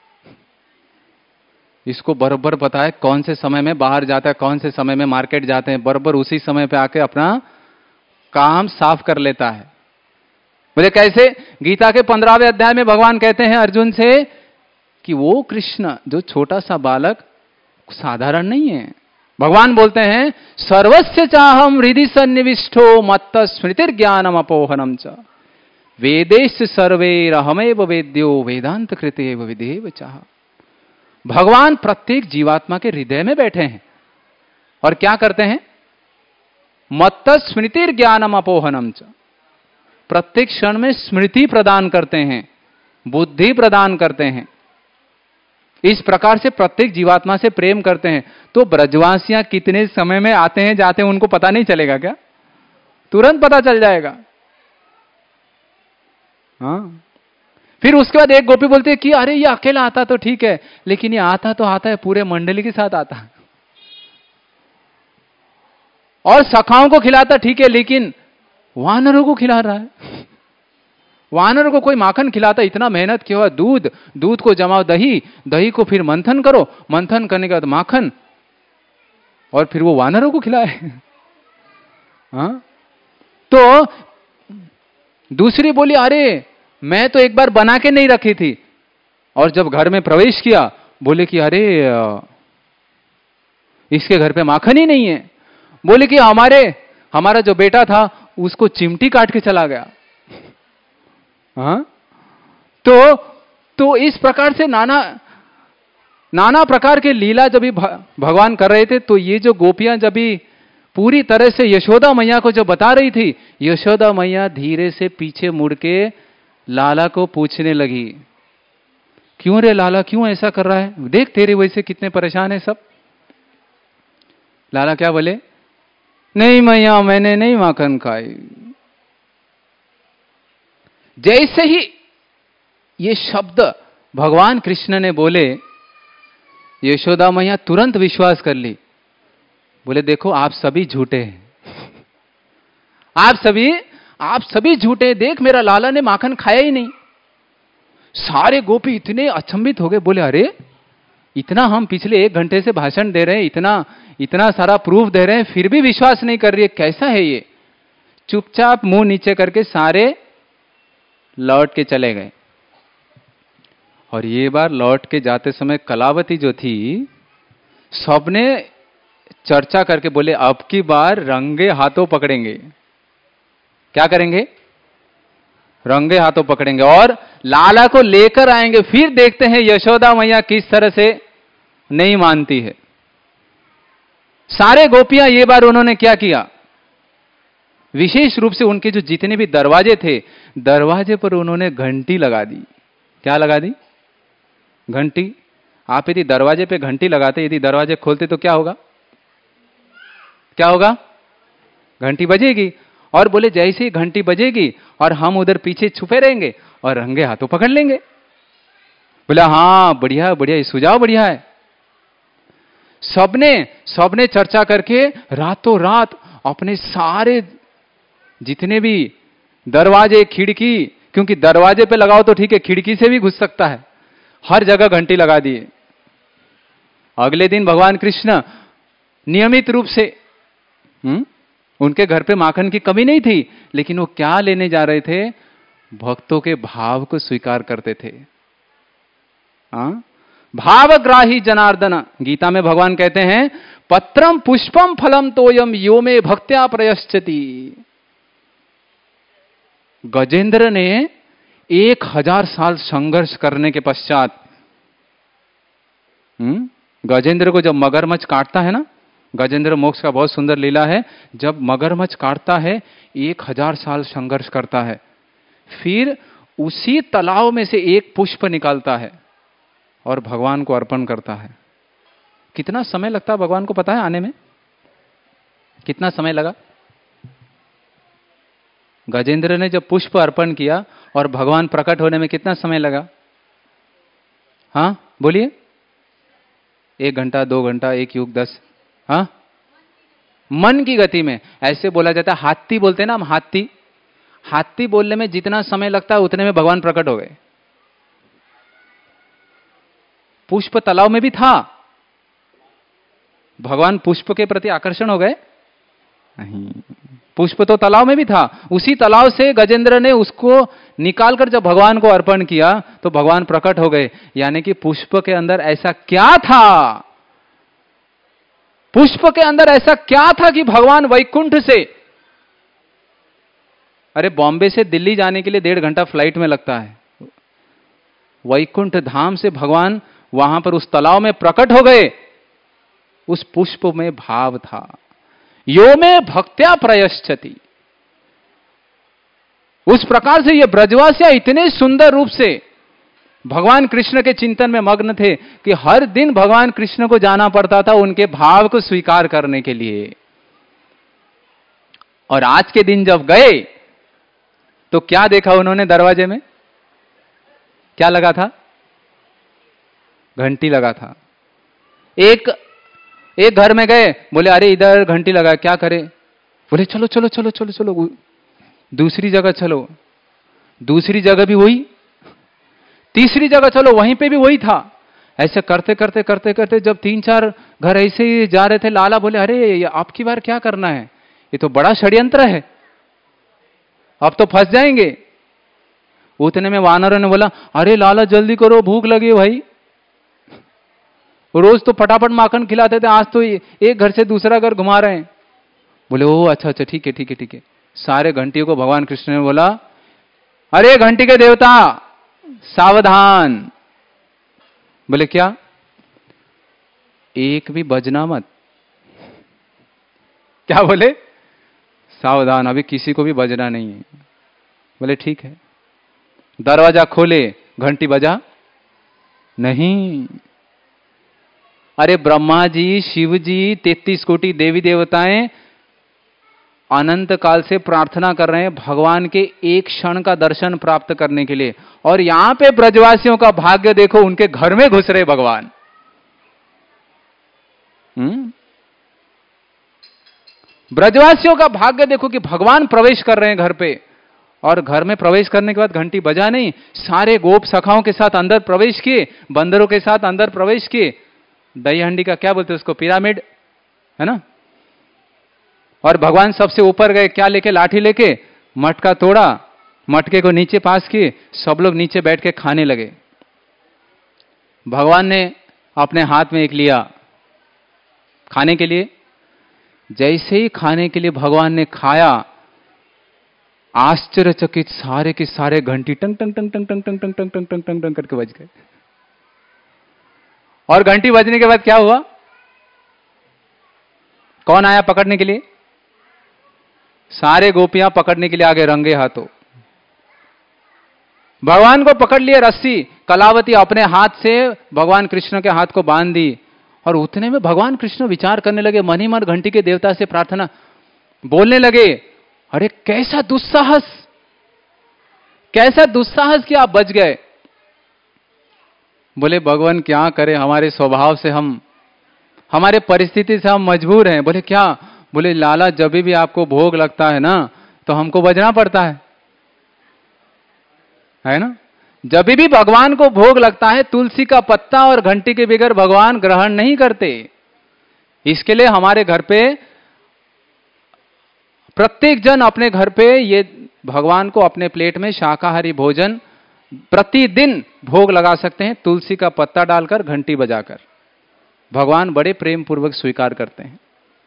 इसको बराबर पता है कौन से समय में बाहर जाता है, कौन से समय में मार्केट जाते हैं, बराबर उसी समय पे आके अपना काम साफ कर लेता है। बोले कैसे? गीता के पंद्रहवें अध्याय में भगवान कहते हैं अर्जुन से कि वो कृष्ण जो छोटा सा बालक साधारण नहीं है। भगवान बोलते हैं सर्वस्य चाहम हृदि सन्निविष्टो मत्त स्मृतिर ज्ञानम अपोहनम च वेदेश सर्वैरहमेव वेद्यो वेदांत कृतेव विदेव चाह। भगवान प्रत्येक जीवात्मा के हृदय में बैठे हैं और क्या करते हैं? मत्त स्मृतिर ज्ञानम अपोहनम च, प्रत्येक क्षण में स्मृति प्रदान करते हैं, बुद्धि प्रदान करते हैं। इस प्रकार से प्रत्येक जीवात्मा से प्रेम करते हैं। तो ब्रजवासियां कितने समय में आते हैं जाते हैं उनको पता नहीं चलेगा क्या? तुरंत पता चल जाएगा। हाँ, फिर उसके बाद एक गोपी बोलती है कि अरे ये अकेला आता तो ठीक है, लेकिन ये आता तो आता है पूरे मंडली के साथ आता है, और सखाओं को खिलाता ठीक है, लेकिन वानरों को खिला रहा है। वानर को कोई माखन खिलाता, इतना मेहनत किया हुआ, दूध, दूध को जमाओ दही, दही को फिर मंथन करो, मंथन करने के बाद माखन, और फिर वो वानरों को खिलाए। हाँ? तो दूसरी बोली अरे मैं तो एक बार बना के नहीं रखी थी, और जब घर में प्रवेश किया बोले कि अरे इसके घर पे माखन ही नहीं है। बोले कि हमारे हमारा जो बेटा था उसको चिमटी काट के चला गया। हाँ? तो तो इस प्रकार से नाना नाना प्रकार के लीला जब भी भगवान कर रहे थे, तो ये जो गोपियां जब भी पूरी तरह से यशोदा मैया को जो बता रही थी, यशोदा मैया धीरे से पीछे मुड़ के लाला को पूछने लगी, क्यों रे लाला, क्यों ऐसा कर रहा है? देख तेरे वजह से कितने परेशान है सब। लाला क्या बोले? नहीं मैया मैंने नहीं माखन खाई। जैसे ही ये शब्द भगवान कृष्ण ने बोले, यशोदा मैया तुरंत विश्वास कर ली। बोले देखो आप सभी झूठे हैं, आप सभी आप सभी झूठे। देख मेरा लाला ने माखन खाया ही नहीं। सारे गोपी इतने अचंभित हो गए, बोले अरे इतना हम पिछले एक घंटे से भाषण दे रहे हैं, इतना इतना सारा प्रूफ दे रहे हैं, फिर भी विश्वास नहीं कर रही है, कैसा है ये? चुपचाप मुंह नीचे करके सारे लौट के चले गए। और ये बार लौट के जाते समय कलावती जो थी, सबने चर्चा करके बोले अब की बार रंगे हाथों पकड़ेंगे। क्या करेंगे? रंगे हाथों पकड़ेंगे और लाला को लेकर आएंगे। फिर देखते हैं यशोदा मैया किस तरह से नहीं मानती है। सारे गोपियां ये बार उन्होंने क्या किया, विशेष रूप से उनके जो जितने भी दरवाजे थे, दरवाजे पर उन्होंने घंटी लगा दी। क्या लगा दी? घंटी। आप यदि दरवाजे पे घंटी लगाते, यदि दरवाजे खोलते तो क्या होगा? क्या होगा? घंटी बजेगी। और बोले जैसे ही घंटी बजेगी और हम उधर पीछे छुपे रहेंगे और रंगे हाथों पकड़ लेंगे। बोला हाँ बढ़िया बढ़िया, ये सुझाव बढ़िया है। सबने सबने चर्चा करके रातों रात अपने सारे जितने भी दरवाजे खिड़की, क्योंकि दरवाजे पे लगाओ तो ठीक है, खिड़की से भी घुस सकता है, हर जगह घंटी लगा दिए। अगले दिन भगवान कृष्ण नियमित रूप से, हुँ? उनके घर पे माखन की कमी नहीं थी, लेकिन वो क्या लेने जा रहे थे? भक्तों के भाव को स्वीकार करते थे। हाँ, भावग्राही जनार्दन, गीता में भगवान कहते हैं पत्रम पुष्पम फलम तोयम यो में भक्त्या प्रयश्चति। गजेंद्र ने एक हजार साल संघर्ष करने के पश्चात, हम्म गजेंद्र को जब मगरमच्छ काटता है ना, गजेंद्र मोक्ष का बहुत सुंदर लीला है, जब मगरमच्छ काटता है एक हजार साल संघर्ष करता है, फिर उसी तालाब में से एक पुष्प निकालता है और भगवान को अर्पण करता है। कितना समय लगता है भगवान को पता है आने में? कितना समय लगा? गजेंद्र ने जब पुष्प अर्पण किया और भगवान प्रकट होने में कितना समय लगा? हाँ बोलिए। एक घंटा, दो घंटा, एक युग, दस? हाँ, मन की गति में। ऐसे बोला जाता है, हाथी बोलते हैं ना हम, हाथी हाथी बोलने में जितना समय लगता है उतने में भगवान प्रकट हो गए। पुष्प तालाब में भी था, भगवान पुष्प के प्रति आकर्षण हो गए? नहीं, पुष्प तो तालाब में भी था। उसी तालाब से गजेंद्र ने उसको निकालकर जब भगवान को अर्पण किया तो भगवान प्रकट हो गए। यानी कि पुष्प के अंदर ऐसा क्या था, पुष्प के अंदर ऐसा क्या था कि भगवान वैकुंठ से, अरे बॉम्बे से दिल्ली जाने के लिए डेढ़ घंटा फ्लाइट में लगता है, वैकुंठ धाम से भगवान वहां पर उस तालाब में प्रकट हो गए। उस पुष्प में भाव था, यो में भक्त्या प्रयश्चति। उस प्रकार से ये ब्रजवासिया इतने सुंदर रूप से भगवान कृष्ण के चिंतन में मग्न थे कि हर दिन भगवान कृष्ण को जाना पड़ता था उनके भाव को स्वीकार करने के लिए। और आज के दिन जब गए तो क्या देखा उन्होंने? दरवाजे में क्या लगा था? घंटी लगा था। एक एक घर में गए, बोले अरे इधर घंटी लगा, क्या करें? बोले चलो चलो चलो चलो चलो दूसरी जगह चलो। दूसरी जगह भी वही, तीसरी जगह चलो, वहीं पे भी वही था। ऐसे करते करते करते करते जब तीन चार घर ऐसे ही जा रहे थे, लाला बोले अरे आपकी बार क्या करना है, ये तो बड़ा षड्यंत्र है, अब तो फंस जाएंगे। उतने में वानरों ने बोला अरे लाला जल्दी करो, भूख लगी भाई, रोज तो फटाफट माखन खिलाते थे, आज तो एक घर से दूसरा घर घुमा रहे हैं। बोले ओ अच्छा अच्छा ठीक है ठीक है ठीक है। सारे घंटियों को भगवान कृष्ण ने बोला अरे घंटी के देवता सावधान। बोले क्या? एक भी बजना मत। क्या बोले? सावधान, अभी किसी को भी बजना नहीं है। बोले ठीक है। दरवाजा खोले, घंटी बजा नहीं। अरे ब्रह्मा जी, शिव जी, तैतीस कोटि देवी देवताएं अनंत काल से प्रार्थना कर रहे हैं भगवान के एक क्षण का दर्शन प्राप्त करने के लिए, और यहां पे ब्रजवासियों का भाग्य देखो, उनके घर में घुस रहे भगवान। हम्म ब्रजवासियों का भाग्य देखो कि भगवान प्रवेश कर रहे हैं घर पे, और घर में प्रवेश करने के बाद घंटी बजा नहीं, सारे गोप सखाओं के साथ अंदर प्रवेश किए, बंदरों के साथ अंदर प्रवेश किए। दही हंडी का क्या बोलते हैं उसको, पिरामिड है ना। और भगवान सबसे ऊपर गए, क्या लेके? लाठी लेके मटका तोड़ा, मटके को नीचे पास किए, सब लोग नीचे बैठ के खाने लगे। भगवान ने अपने हाथ में एक लिया खाने के लिए। जैसे ही खाने के लिए भगवान ने खाया, आश्चर्यचकित सारे के सारे घंटी टंग टंग टंग टंग टंग टंग टंग टंग टंग टंग टंग टंग करके बज गए। और घंटी बजने के बाद क्या हुआ? कौन आया पकड़ने के लिए? सारे गोपियां पकड़ने के लिए आ गए रंगे हाथों। भगवान को पकड़ लिए रस्सी, कलावती अपने हाथ से भगवान कृष्ण के हाथ को बांध दी। और उतने में भगवान कृष्ण विचार करने लगे, मन ही मन घंटी के देवता से प्रार्थना, बोलने लगे, अरे कैसा दुस्साहस, कैसा दुस्साहस कि आप बच गए। बोले भगवान क्या करें, हमारे स्वभाव से हम, हमारे परिस्थिति से हम मजबूर हैं। बोले क्या? बोले लाला जब भी आपको भोग लगता है ना तो हमको बजना पड़ता है, है ना? जब भी भगवान को भोग लगता है तुलसी का पत्ता और घंटी के बगैर भगवान ग्रहण नहीं करते। इसके लिए हमारे घर पे प्रत्येक जन अपने घर पे ये भगवान को अपने प्लेट में शाकाहारी भोजन प्रतिदिन भोग लगा सकते हैं, तुलसी का पत्ता डालकर, घंटी बजाकर। भगवान बड़े प्रेम पूर्वक स्वीकार करते हैं।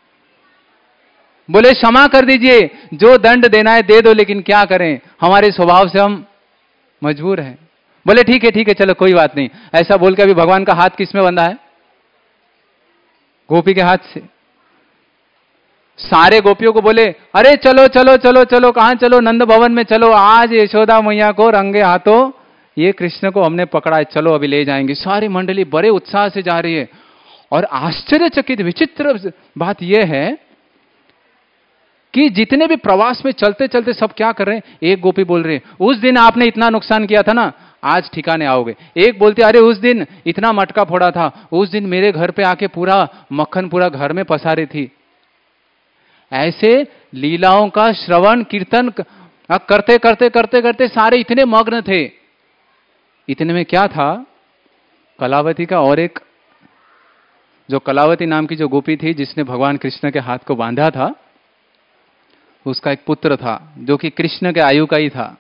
बोले क्षमा कर दीजिए, जो दंड देना है दे दो, लेकिन क्या करें, हमारे स्वभाव से हम मजबूर हैं। बोले ठीक है ठीक है, चलो कोई बात नहीं। ऐसा बोल के अभी भगवान का हाथ किस में बंधा है? गोपी के हाथ से। सारे गोपियों को बोले, अरे चलो चलो चलो चलो, कहां चलो? नंद भवन में चलो, आज यशोदा मैया को रंगे हाथों ये कृष्ण को हमने पकड़ा है, चलो अभी ले जाएंगे। सारी मंडली बड़े उत्साह से जा रही है। और आश्चर्यचकित विचित्र बात यह है कि जितने भी प्रवास में चलते चलते सब क्या कर रहे हैं, एक गोपी बोल रहे हैं, उस दिन आपने इतना नुकसान किया था ना, आज ठिकाने आओगे। एक बोलते, अरे उस दिन इतना मटका फोड़ा था, उस दिन मेरे घर पे आके पूरा मक्खन पूरा घर में पसारी थी। ऐसे लीलाओं का श्रवण कीर्तन करते करते करते करते सारे इतने मग्न थे। इतने में क्या था, कलावती का और एक, जो कलावती नाम की जो गोपी थी जिसने भगवान कृष्ण के हाथ को बांधा था, उसका एक पुत्र था जो कि कृष्ण के आयु का ही था।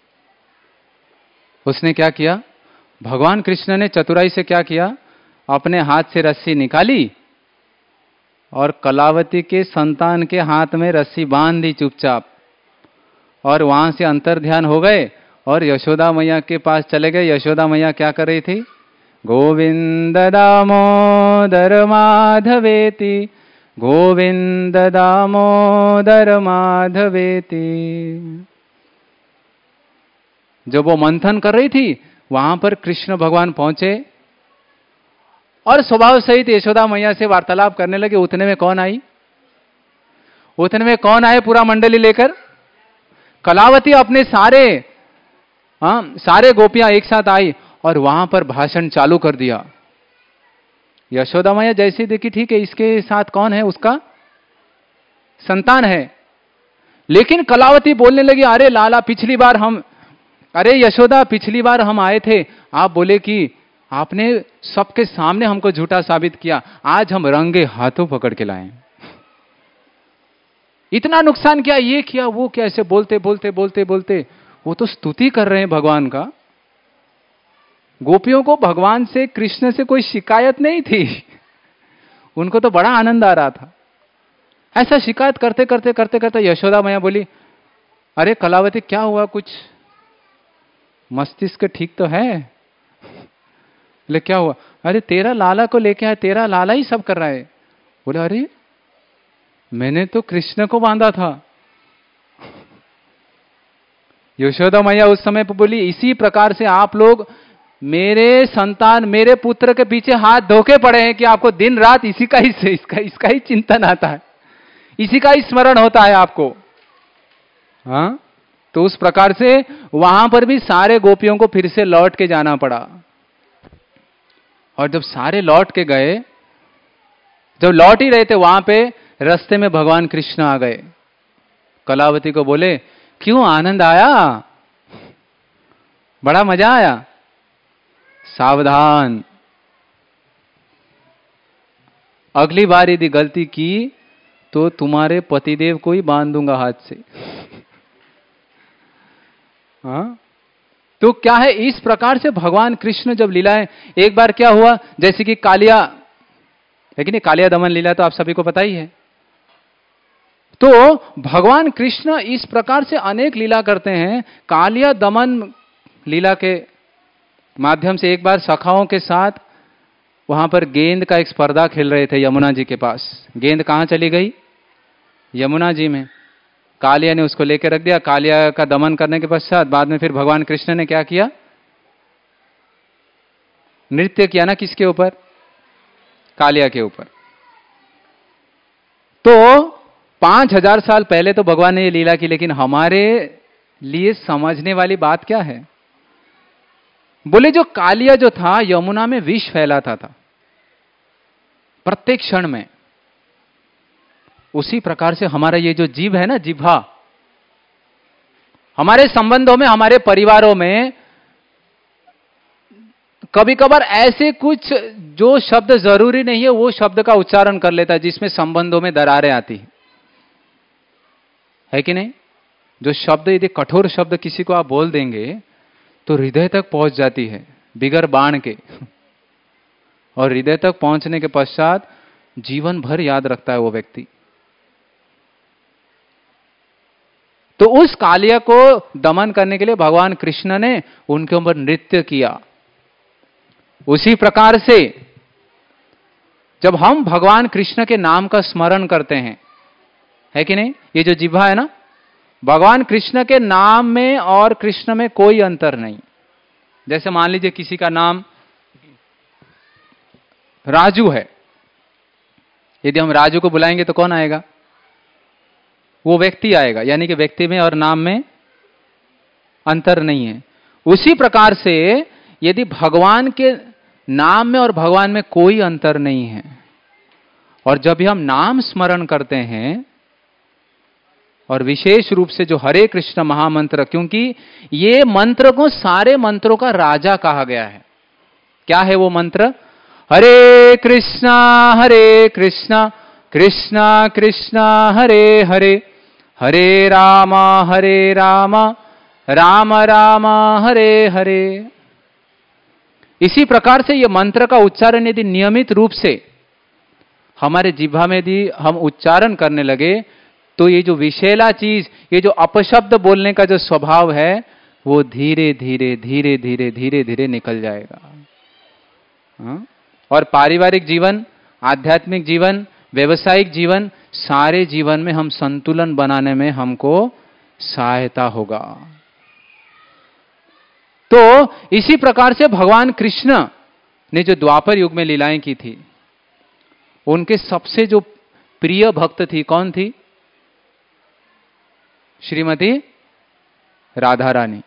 उसने क्या किया, भगवान कृष्ण ने चतुराई से क्या किया, अपने हाथ से रस्सी निकाली और कलावती के संतान के हाथ में रस्सी बांध दी चुपचाप, और वहां से अंतर ध्यान हो गए और यशोदा मैया के पास चले गए। यशोदा मैया क्या कर रही थी, गोविंद दामोदर माधवेति, गोविंद दामोदर माधवेति। जब वो मंथन कर रही थी वहां पर कृष्ण भगवान पहुंचे और स्वभाव सहित यशोदा मैया से वार्तालाप करने लगे। उतने में कौन आई, उतने में कौन आए पूरा मंडली लेकर? कलावती अपने सारे हाँ सारे गोपियां एक साथ आई और वहां पर भाषण चालू कर दिया। यशोदा मैया जैसे देखी, ठीक है इसके साथ कौन है, उसका संतान है। लेकिन कलावती बोलने लगी, अरे लाला पिछली बार हम, अरे यशोदा पिछली बार हम आए थे, आप बोले कि आपने सबके सामने हमको झूठा साबित किया, आज हम रंगे हाथों पकड़ के लाए। इतना नुकसान किया, ये किया वो किया, ऐसे बोलते बोलते बोलते बोलते वो तो स्तुति कर रहे हैं भगवान का। गोपियों को भगवान से, कृष्ण से कोई शिकायत नहीं थी, उनको तो बड़ा आनंद आ रहा था। ऐसा शिकायत करते करते करते करते यशोदा मैया बोली, अरे कलावती क्या हुआ, कुछ मस्तिष्क ठीक तो है? बोले क्या हुआ? अरे तेरा लाला को लेके आए, तेरा लाला ही सब कर रहा है। बोले अरे मैंने तो कृष्ण को बांधा था। यशोदा मैया उस समय पर बोली, इसी प्रकार से आप लोग मेरे संतान, मेरे पुत्र के पीछे हाथ धोके पड़े हैं कि आपको दिन रात इसी का ही इसका इसका ही चिंतन आता है, इसी का ही स्मरण होता है आपको। हाँ, तो उस प्रकार से वहां पर भी सारे गोपियों को फिर से लौट के जाना पड़ा। और जब सारे लौट के गए, जब लौट ही रहे थे, वहां पे रास्ते में भगवान कृष्ण आ गए। कलावती को बोले, क्यों आनंद आया, बड़ा मजा आया? सावधान, अगली बार यदि गलती की तो तुम्हारे पतिदेव को ही बांध दूंगा हाथ से। हाँ, तो क्या है, इस प्रकार से भगवान कृष्ण जब लीलाएं, एक बार क्या हुआ, जैसे कि कालिया, लेकिन ये कालिया दमन लीला तो आप सभी को पता ही है। तो भगवान कृष्ण इस प्रकार से अनेक लीला करते हैं। कालिया दमन लीला के माध्यम से एक बार सखाओं के साथ वहां पर गेंद का एक स्पर्धा खेल रहे थे यमुना जी के पास। गेंद कहां चली गई? यमुना जी में। कालिया ने उसको लेकर रख दिया। कालिया का दमन करने के पश्चात बाद में फिर भगवान कृष्ण ने क्या किया? नृत्य किया ना, किसके ऊपर? कालिया के ऊपर। तो पांच हजार साल पहले तो भगवान ने ये लीला की, लेकिन हमारे लिए समझने वाली बात क्या है? बोले जो कालिया जो था यमुना में विष फैलाता था प्रत्येक क्षण में, उसी प्रकार से हमारा ये जो जीव है ना, जिह्वा, हमारे संबंधों में, हमारे परिवारों में कभी कभार ऐसे कुछ जो शब्द जरूरी नहीं है वो शब्द का उच्चारण कर लेता है जिसमें संबंधों में दरारें आती है, है कि नहीं? जो शब्द यदि कठोर शब्द किसी को आप बोल देंगे तो हृदय तक पहुंच जाती है बिगर बाण के, और हृदय तक पहुंचने के पश्चात जीवन भर याद रखता है वो व्यक्ति। तो उस कालिया को दमन करने के लिए भगवान कृष्ण ने उनके ऊपर नृत्य किया। उसी प्रकार से जब हम भगवान कृष्ण के नाम का स्मरण करते हैं, है कि नहीं, ये जो जिह्वा है ना, भगवान कृष्ण के नाम में और कृष्ण में कोई अंतर नहीं। जैसे मान लीजिए किसी का नाम राजू है, यदि हम राजू को बुलाएंगे तो कौन आएगा? वो व्यक्ति आएगा, यानी कि व्यक्ति में और नाम में अंतर नहीं है। उसी प्रकार से यदि भगवान के नाम में और भगवान में कोई अंतर नहीं है, और जब भी हम नाम स्मरण करते हैं, और विशेष रूप से जो हरे कृष्ण महामंत्र, क्योंकि ये मंत्र को सारे मंत्रों का राजा कहा गया है। क्या है वो मंत्र? हरे कृष्णा हरे कृष्णा कृष्णा कृष्णा हरे हरे, हरे राम हरे राम राम राम हरे हरे। इसी प्रकार से ये मंत्र का उच्चारण यदि नियमित रूप से हमारे जिह्वा में यदि हम उच्चारण करने लगे तो ये जो विषैला चीज, ये जो अपशब्द बोलने का जो स्वभाव है, वो धीरे धीरे धीरे धीरे धीरे धीरे निकल जाएगा। हाँ? और पारिवारिक जीवन, आध्यात्मिक जीवन, व्यवसायिक जीवन, सारे जीवन में हम संतुलन बनाने में हमको सहायता होगा। तो इसी प्रकार से भगवान कृष्ण ने जो द्वापर युग में लीलाएं की थी, उनके सबसे जो प्रिय भक्त थी, कौन थी? श्रीमती राधा रानी।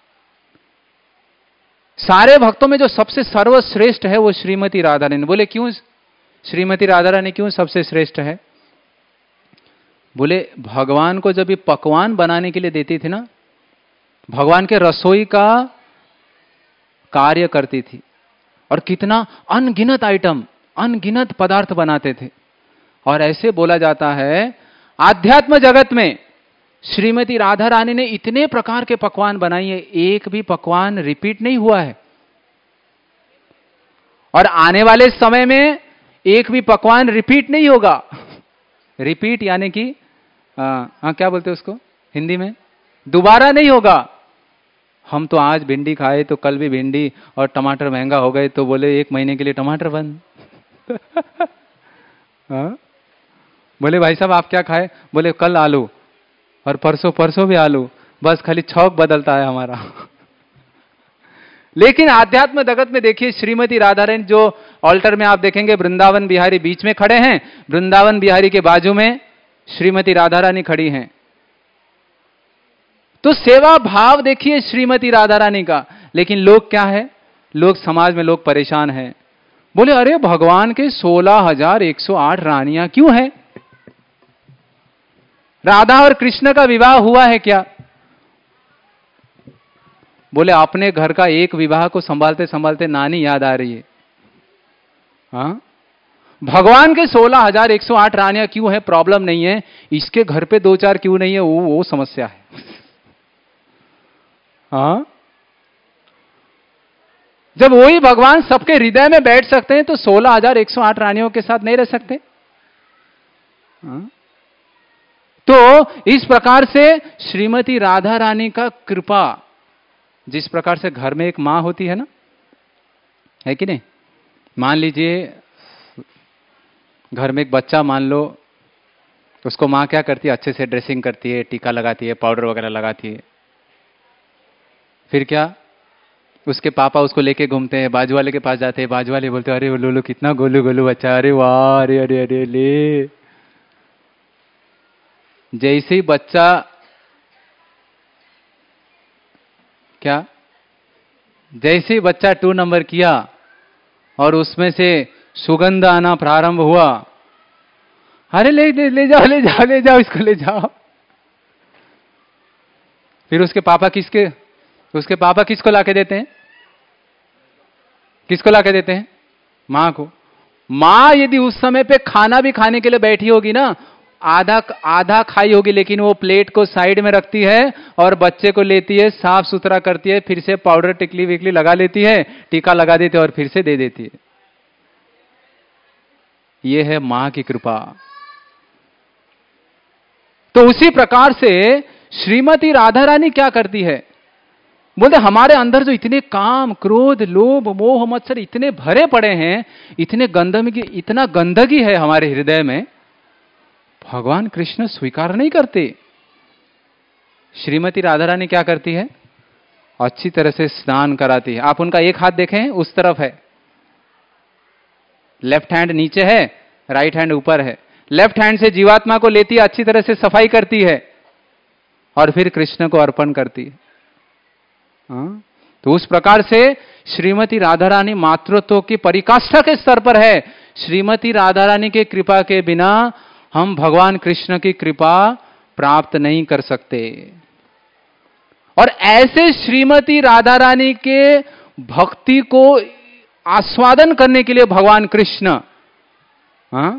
सारे भक्तों में जो सबसे सर्वश्रेष्ठ है वो श्रीमती राधा रानी। बोले क्यों श्रीमती राधा रानी क्यों सबसे श्रेष्ठ है? बोले भगवान को जब ये पकवान बनाने के लिए देती थी ना, भगवान के रसोई का कार्य करती थी, और कितना अनगिनत आइटम, अनगिनत पदार्थ बनाते थे। और ऐसे बोला जाता है आध्यात्म जगत में श्रीमती राधा रानी ने इतने प्रकार के पकवान बनाए हैं, एक भी पकवान रिपीट नहीं हुआ है, और आने वाले समय में एक भी पकवान रिपीट नहीं होगा। रिपीट यानी कि हाँ क्या बोलते हैं उसको हिंदी में? दोबारा नहीं होगा। हम तो आज भिंडी खाए तो कल भी भिंडी, और टमाटर महंगा हो गए तो बोले एक महीने के लिए टमाटर बंद। हाँ? बोले भाई साहब आप क्या खाए? बोले कल आलू, और परसों परसों भी आलू, बस खाली छौक बदलता है हमारा। लेकिन आध्यात्म जगत में देखिए श्रीमती राधा रानी, जो ऑल्टर में आप देखेंगे वृंदावन बिहारी बीच में खड़े हैं, वृंदावन बिहारी के बाजू में श्रीमती राधा रानी खड़ी हैं। तो सेवा भाव देखिए श्रीमती राधा रानी का। लेकिन लोग क्या है, लोग समाज में लोग परेशान हैं। बोले अरे भगवान के सोलह हजार एक सौ आठ रानियां क्यों है? राधा और कृष्ण का विवाह हुआ है क्या? बोले अपने घर का एक विवाह को संभालते संभालते नानी याद आ रही है। हाँ? भगवान के सोलह हजार एक सौ आठ रानियां क्यों है? प्रॉब्लम नहीं है, इसके घर पे दो चार क्यों नहीं है, वो वो समस्या है। हाँ? जब वही भगवान सबके हृदय में बैठ सकते हैं तो सोलह हजार एक सौ आठ रानियों के साथ नहीं रह सकते? हाँ? तो इस प्रकार से श्रीमती राधा रानी का कृपा, जिस प्रकार से घर में एक मां होती है ना, है कि नहीं? मान लीजिए घर में एक बच्चा मान लो उसको माँ क्या करती है, अच्छे से ड्रेसिंग करती है, टीका लगाती है, पाउडर वगैरह लगाती है। फिर क्या, उसके पापा उसको लेके घूमते हैं, बाजू वाले के पास जाते हैं, बाजू वाले बोलते हैं अरे वो लोलू कितना गोलू गोलू बच्चा, अरे वाह, अरे अरे अरे ले। जैसे ही बच्चा क्या, जैसे ही बच्चा टू नंबर किया और उसमें से सुगंध आना प्रारंभ हुआ, अरे ले ले, ले जाओ ले जाओ ले जाओ इसको ले जाओ। फिर उसके पापा किसके उसके पापा किसको लाके देते हैं, किसको लाके देते हैं, मां को। मां यदि उस समय पे खाना भी खाने के लिए बैठी होगी ना, आधा आधा खाई होगी, लेकिन वो प्लेट को साइड में रखती है और बच्चे को लेती है, साफ सुथरा करती है, फिर से पाउडर टिकली विकली लगा लेती है, टीका लगा देती है और फिर से दे देती है। यह है मां की कृपा। तो उसी प्रकार से श्रीमती राधा रानी क्या करती है, बोलते हमारे अंदर जो इतने काम, क्रोध, लोभ, मोह, मत्सर इतने भरे पड़े हैं, इतने गंदगी, इतना गंदगी है हमारे हृदय में, भगवान कृष्ण स्वीकार नहीं करते। श्रीमती राधा रानी क्या करती है, अच्छी तरह से स्नान कराती है। आप उनका एक हाथ देखें, उस तरफ है, लेफ्ट हैंड नीचे है, राइट हैंड ऊपर है। लेफ्ट हैंड से जीवात्मा को लेती है, अच्छी तरह से सफाई करती है और फिर कृष्ण को अर्पण करती है। हाँ? तो उस प्रकार से श्रीमती राधा रानी मातृत्व की परिकाष्ठा के स्तर पर है। श्रीमती राधा रानी के कृपा के बिना हम भगवान कृष्ण की कृपा प्राप्त नहीं कर सकते। और ऐसे श्रीमती राधा रानी के भक्ति को आस्वादन करने के लिए भगवान कृष्ण, हाँ?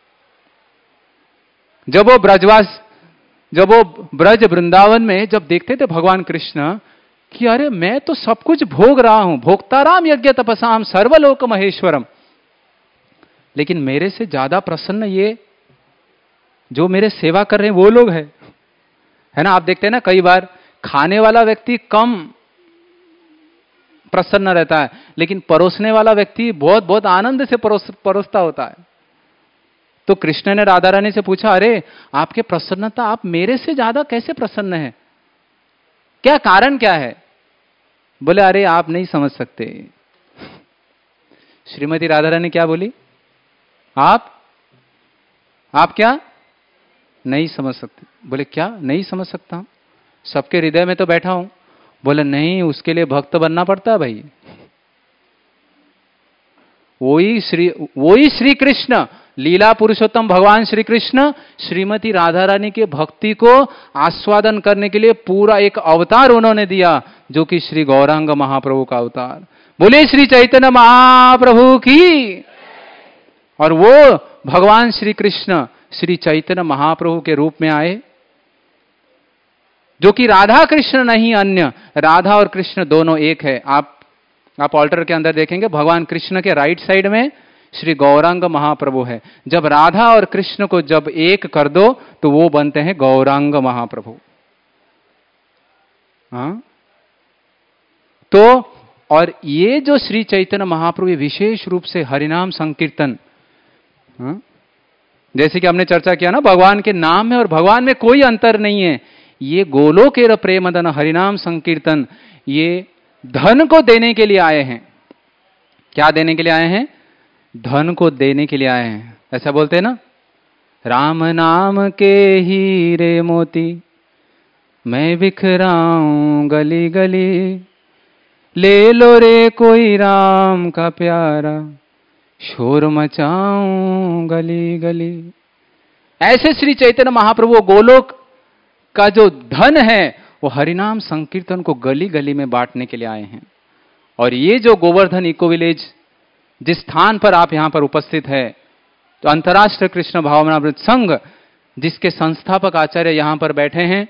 जब वो ब्रजवास जब वो ब्रज वृंदावन में जब देखते थे भगवान कृष्ण कि अरे मैं तो सब कुछ भोग रहा हूं, भोक्ताराम यज्ञ तपसाम सर्वलोक महेश्वरम, लेकिन मेरे से ज्यादा प्रसन्न ये जो मेरे सेवा कर रहे हैं वो लोग हैं, है ना। आप देखते हैं ना, कई बार खाने वाला व्यक्ति कम प्रसन्न रहता है, लेकिन परोसने वाला व्यक्ति बहुत बहुत आनंद से परोस परोसता होता है। तो कृष्ण ने राधा रानी से पूछा, अरे आपके प्रसन्नता, आप मेरे से ज्यादा कैसे प्रसन्न हैं, क्या कारण क्या है? बोले अरे आप नहीं समझ सकते। श्रीमती राधा रानी क्या बोली, आप आप क्या नहीं समझ सकते? बोले क्या नहीं समझ सकता, सबके हृदय में तो बैठा हूं। बोले नहीं, उसके लिए भक्त बनना पड़ता है भाई। वही श्री वही श्री कृष्ण, लीला पुरुषोत्तम भगवान श्री कृष्ण श्रीमती राधा रानी के भक्ति को आस्वादन करने के लिए पूरा एक अवतार उन्होंने दिया, जो कि श्री गौरांग महाप्रभु का अवतार। बोले श्री चैतन्य महाप्रभु की। और वो भगवान श्री कृष्ण श्री चैतन्य महाप्रभु के रूप में आए, जो कि राधा कृष्ण नहीं अन्य, राधा और कृष्ण दोनों एक है। आप आप ऑल्टर के अंदर देखेंगे, भगवान कृष्ण के राइट साइड में श्री गौरांग महाप्रभु है। जब राधा और कृष्ण को जब एक कर दो तो वो बनते हैं गौरांग महाप्रभु। हाँ? तो और ये जो श्री चैतन्य महाप्रभु विशेष रूप से हरिनाम संकीर्तन, हाँ? जैसे कि हमने चर्चा किया ना, भगवान के नाम में और भगवान में कोई अंतर नहीं है। ये गोलोकेर प्रेमदन हरिनाम संकीर्तन, ये धन को देने के लिए आए हैं। क्या देने के लिए आए हैं? धन को देने के लिए आए हैं। ऐसा बोलते हैं ना, राम नाम के हीरे मोती मैं बिखराऊं गली गली, ले लो रे कोई राम का प्यारा, शोर मचाऊं गली गली। ऐसे श्री चैतन्य महाप्रभु गोलोक का जो धन है वो हरिनाम संकीर्तन को गली गली में बांटने के लिए आए हैं। और ये जो गोवर्धन इको विलेज, जिस स्थान पर आप यहां पर उपस्थित है, तो अंतर्राष्ट्रीय कृष्ण भावनामृत संघ, जिसके संस्थापक आचार्य यहां पर बैठे हैं,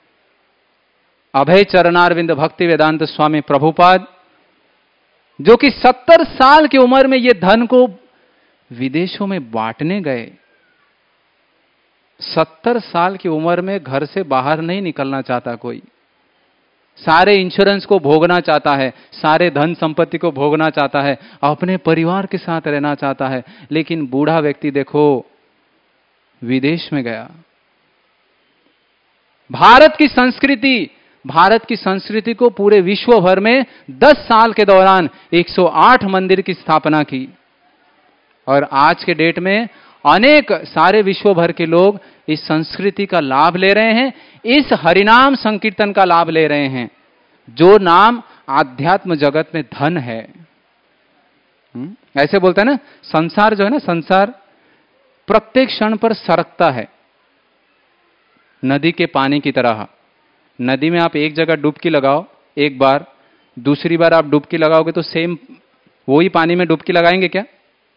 अभय चरणारविंद भक्ति वेदांत स्वामी प्रभुपाद, जो कि सत्तर साल की उम्र में ये धन को विदेशों में बांटने गए। सत्तर साल की उम्र में घर से बाहर नहीं निकलना चाहता कोई, सारे इंश्योरेंस को भोगना चाहता है, सारे धन संपत्ति को भोगना चाहता है, अपने परिवार के साथ रहना चाहता है, लेकिन बूढ़ा व्यक्ति देखो विदेश में गया। भारत की संस्कृति भारत की संस्कृति को पूरे विश्व भर में दस साल के दौरान एक सौ आठ मंदिर की स्थापना की, और आज के डेट में अनेक सारे विश्व भर के लोग इस संस्कृति का लाभ ले रहे हैं, इस हरिनाम संकीर्तन का लाभ ले रहे हैं, जो नाम आध्यात्म जगत में धन है। हुँ? ऐसे बोलते हैं ना, संसार जो है ना, संसार प्रत्येक क्षण पर सरकता है, नदी के पानी की तरह। नदी में आप एक जगह डुबकी लगाओ एक बार, दूसरी बार आप डुबकी लगाओगे तो सेम वही पानी में डुबकी लगाएंगे क्या?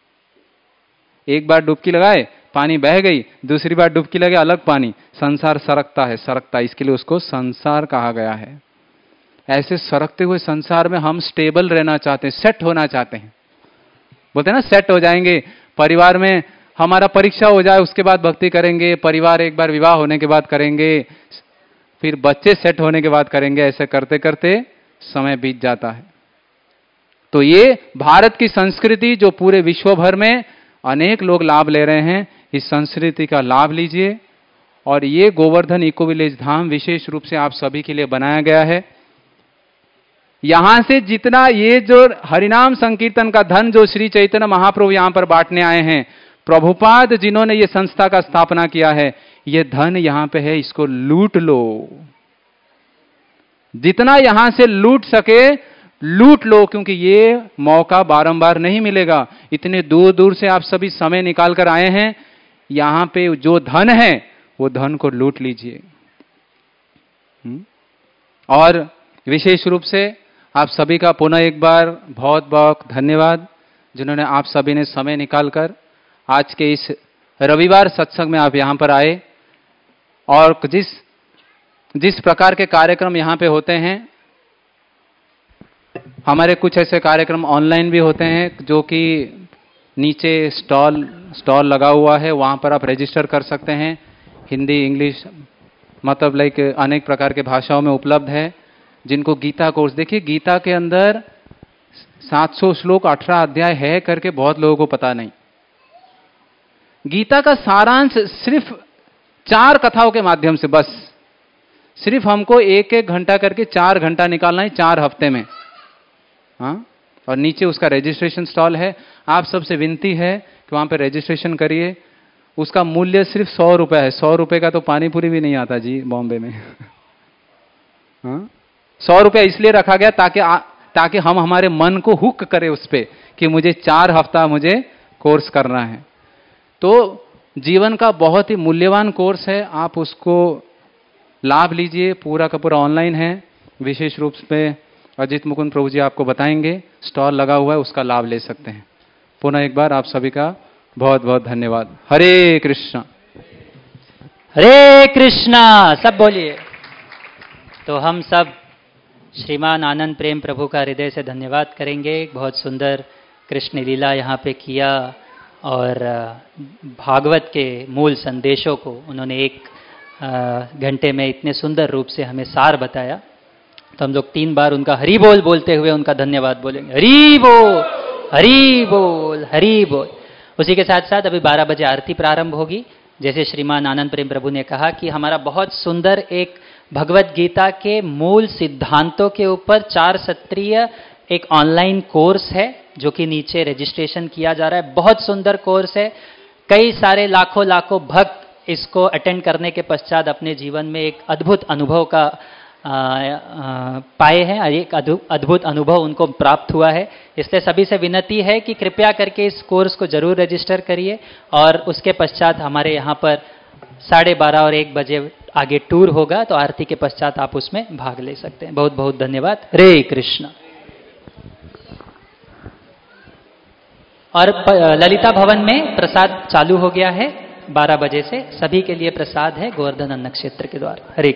एक बार डुबकी लगाए, पानी बह गई, दूसरी बार डुबकी लगे, अलग पानी। संसार सरकता है, सरकता, इसके लिए उसको संसार कहा गया है। ऐसे सरकते हुए संसार में हम स्टेबल रहना चाहते हैं, सेट होना चाहते हैं। बोलते हैं ना, सेट हो जाएंगे। परिवार में हमारा परीक्षा हो जाए, उसके बाद भक्ति करेंगे, परिवार एक बार विवाह होने के बाद करेंगे, फिर बच्चे सेट होने के बाद करेंगे। ऐसे करते करते समय बीत जाता है। तो ये भारत की संस्कृति जो पूरे विश्व भर में अनेक लोग लाभ ले रहे हैं, इस संस्कृति का लाभ लीजिए। और ये गोवर्धन इको विलेज धाम विशेष रूप से आप सभी के लिए बनाया गया है। यहां से जितना ये जो हरिनाम संकीर्तन का धन जो श्री चैतन्य महाप्रभु यहां पर बांटने आए हैं, प्रभुपाद जिन्होंने ये संस्था का स्थापना किया है, ये धन यहां पे है, इसको लूट लो। जितना यहां से लूट सके लूट लो, क्योंकि ये मौका बारंबार नहीं मिलेगा। इतने दूर दूर से आप सभी समय निकाल कर आए हैं, यहां पे जो धन है वो धन को लूट लीजिए। और विशेष रूप से आप सभी का पुनः एक बार बहुत बहुत धन्यवाद, जिन्होंने आप सभी ने समय निकालकर आज के इस रविवार सत्संग में आप यहां पर आए। और जिस जिस प्रकार के कार्यक्रम यहां पे होते हैं, हमारे कुछ ऐसे कार्यक्रम ऑनलाइन भी होते हैं, जो कि नीचे स्टॉल स्टॉल लगा हुआ है, वहां पर आप रजिस्टर कर सकते हैं। हिंदी, इंग्लिश, मतलब लाइक अनेक प्रकार के भाषाओं में उपलब्ध है। जिनको गीता कोर्स, देखिए गीता के अंदर सात सौ श्लोक, अठारह अध्याय है करके बहुत लोगों को पता नहीं। गीता का सारांश सिर्फ चार कथाओं के माध्यम से, बस सिर्फ हमको एक एक घंटा करके चार घंटा निकालना है, चार हफ्ते में। हाँ, और नीचे उसका रजिस्ट्रेशन स्टॉल है। आप सबसे विनती है कि वहां पे रजिस्ट्रेशन करिए। उसका मूल्य सिर्फ सौ रुपए है। सौ रुपए का तो पानी पूरी भी नहीं आता जी बॉम्बे में। हाँ, सौ रुपया इसलिए रखा गया ताकि आ, ताकि हम हमारे मन को हुक करें उस पे कि मुझे चार हफ्ता मुझे कोर्स करना है। तो जीवन का बहुत ही मूल्यवान कोर्स है, आप उसको लाभ लीजिए। पूरा का पूरा ऑनलाइन है। विशेष रूप से अजित मुकुंद प्रभु जी आपको बताएंगे, स्टॉल लगा हुआ है, उसका लाभ ले सकते हैं। पुनः एक बार आप सभी का बहुत बहुत धन्यवाद। हरे कृष्णा हरे कृष्णा, सब बोलिए। तो हम सब श्रीमान आनंद प्रेम प्रभु का हृदय से धन्यवाद करेंगे। बहुत सुंदर कृष्ण लीला यहाँ पे किया, और भागवत के मूल संदेशों को उन्होंने एक घंटे में इतने सुंदर रूप से हमें सार बताया। तो हम लोग तीन बार उनका हरि बोल बोलते हुए उनका धन्यवाद बोलेंगे। हरि बोल, हरि बोल, हरि बोल। उसी के साथ साथ अभी बारह बजे आरती प्रारंभ होगी। जैसे श्रीमान आनंद प्रेम प्रभु ने कहा कि हमारा बहुत सुंदर एक भगवत गीता के मूल सिद्धांतों के ऊपर चार सत्रीय एक ऑनलाइन कोर्स है, जो कि नीचे रजिस्ट्रेशन किया जा रहा है। बहुत सुंदर कोर्स है। कई सारे लाखों लाखों भक्त इसको अटेंड करने के पश्चात अपने जीवन में एक अद्भुत अनुभव का आ, आ, पाए हैं, एक अद्भुत अनुभव उनको प्राप्त हुआ है। इसलिए सभी से विनती है कि कृपया करके इस कोर्स को जरूर रजिस्टर करिए। और उसके पश्चात हमारे यहाँ पर साढ़े बारह और एक बजे आगे टूर होगा, तो आरती के पश्चात आप उसमें भाग ले सकते हैं। बहुत बहुत धन्यवाद। हरे कृष्ण। और ललिता भवन में प्रसाद चालू हो गया है बारह बजे से। सभी के लिए प्रसाद है गोवर्धन अन्न क्षेत्र के द्वारा। हरे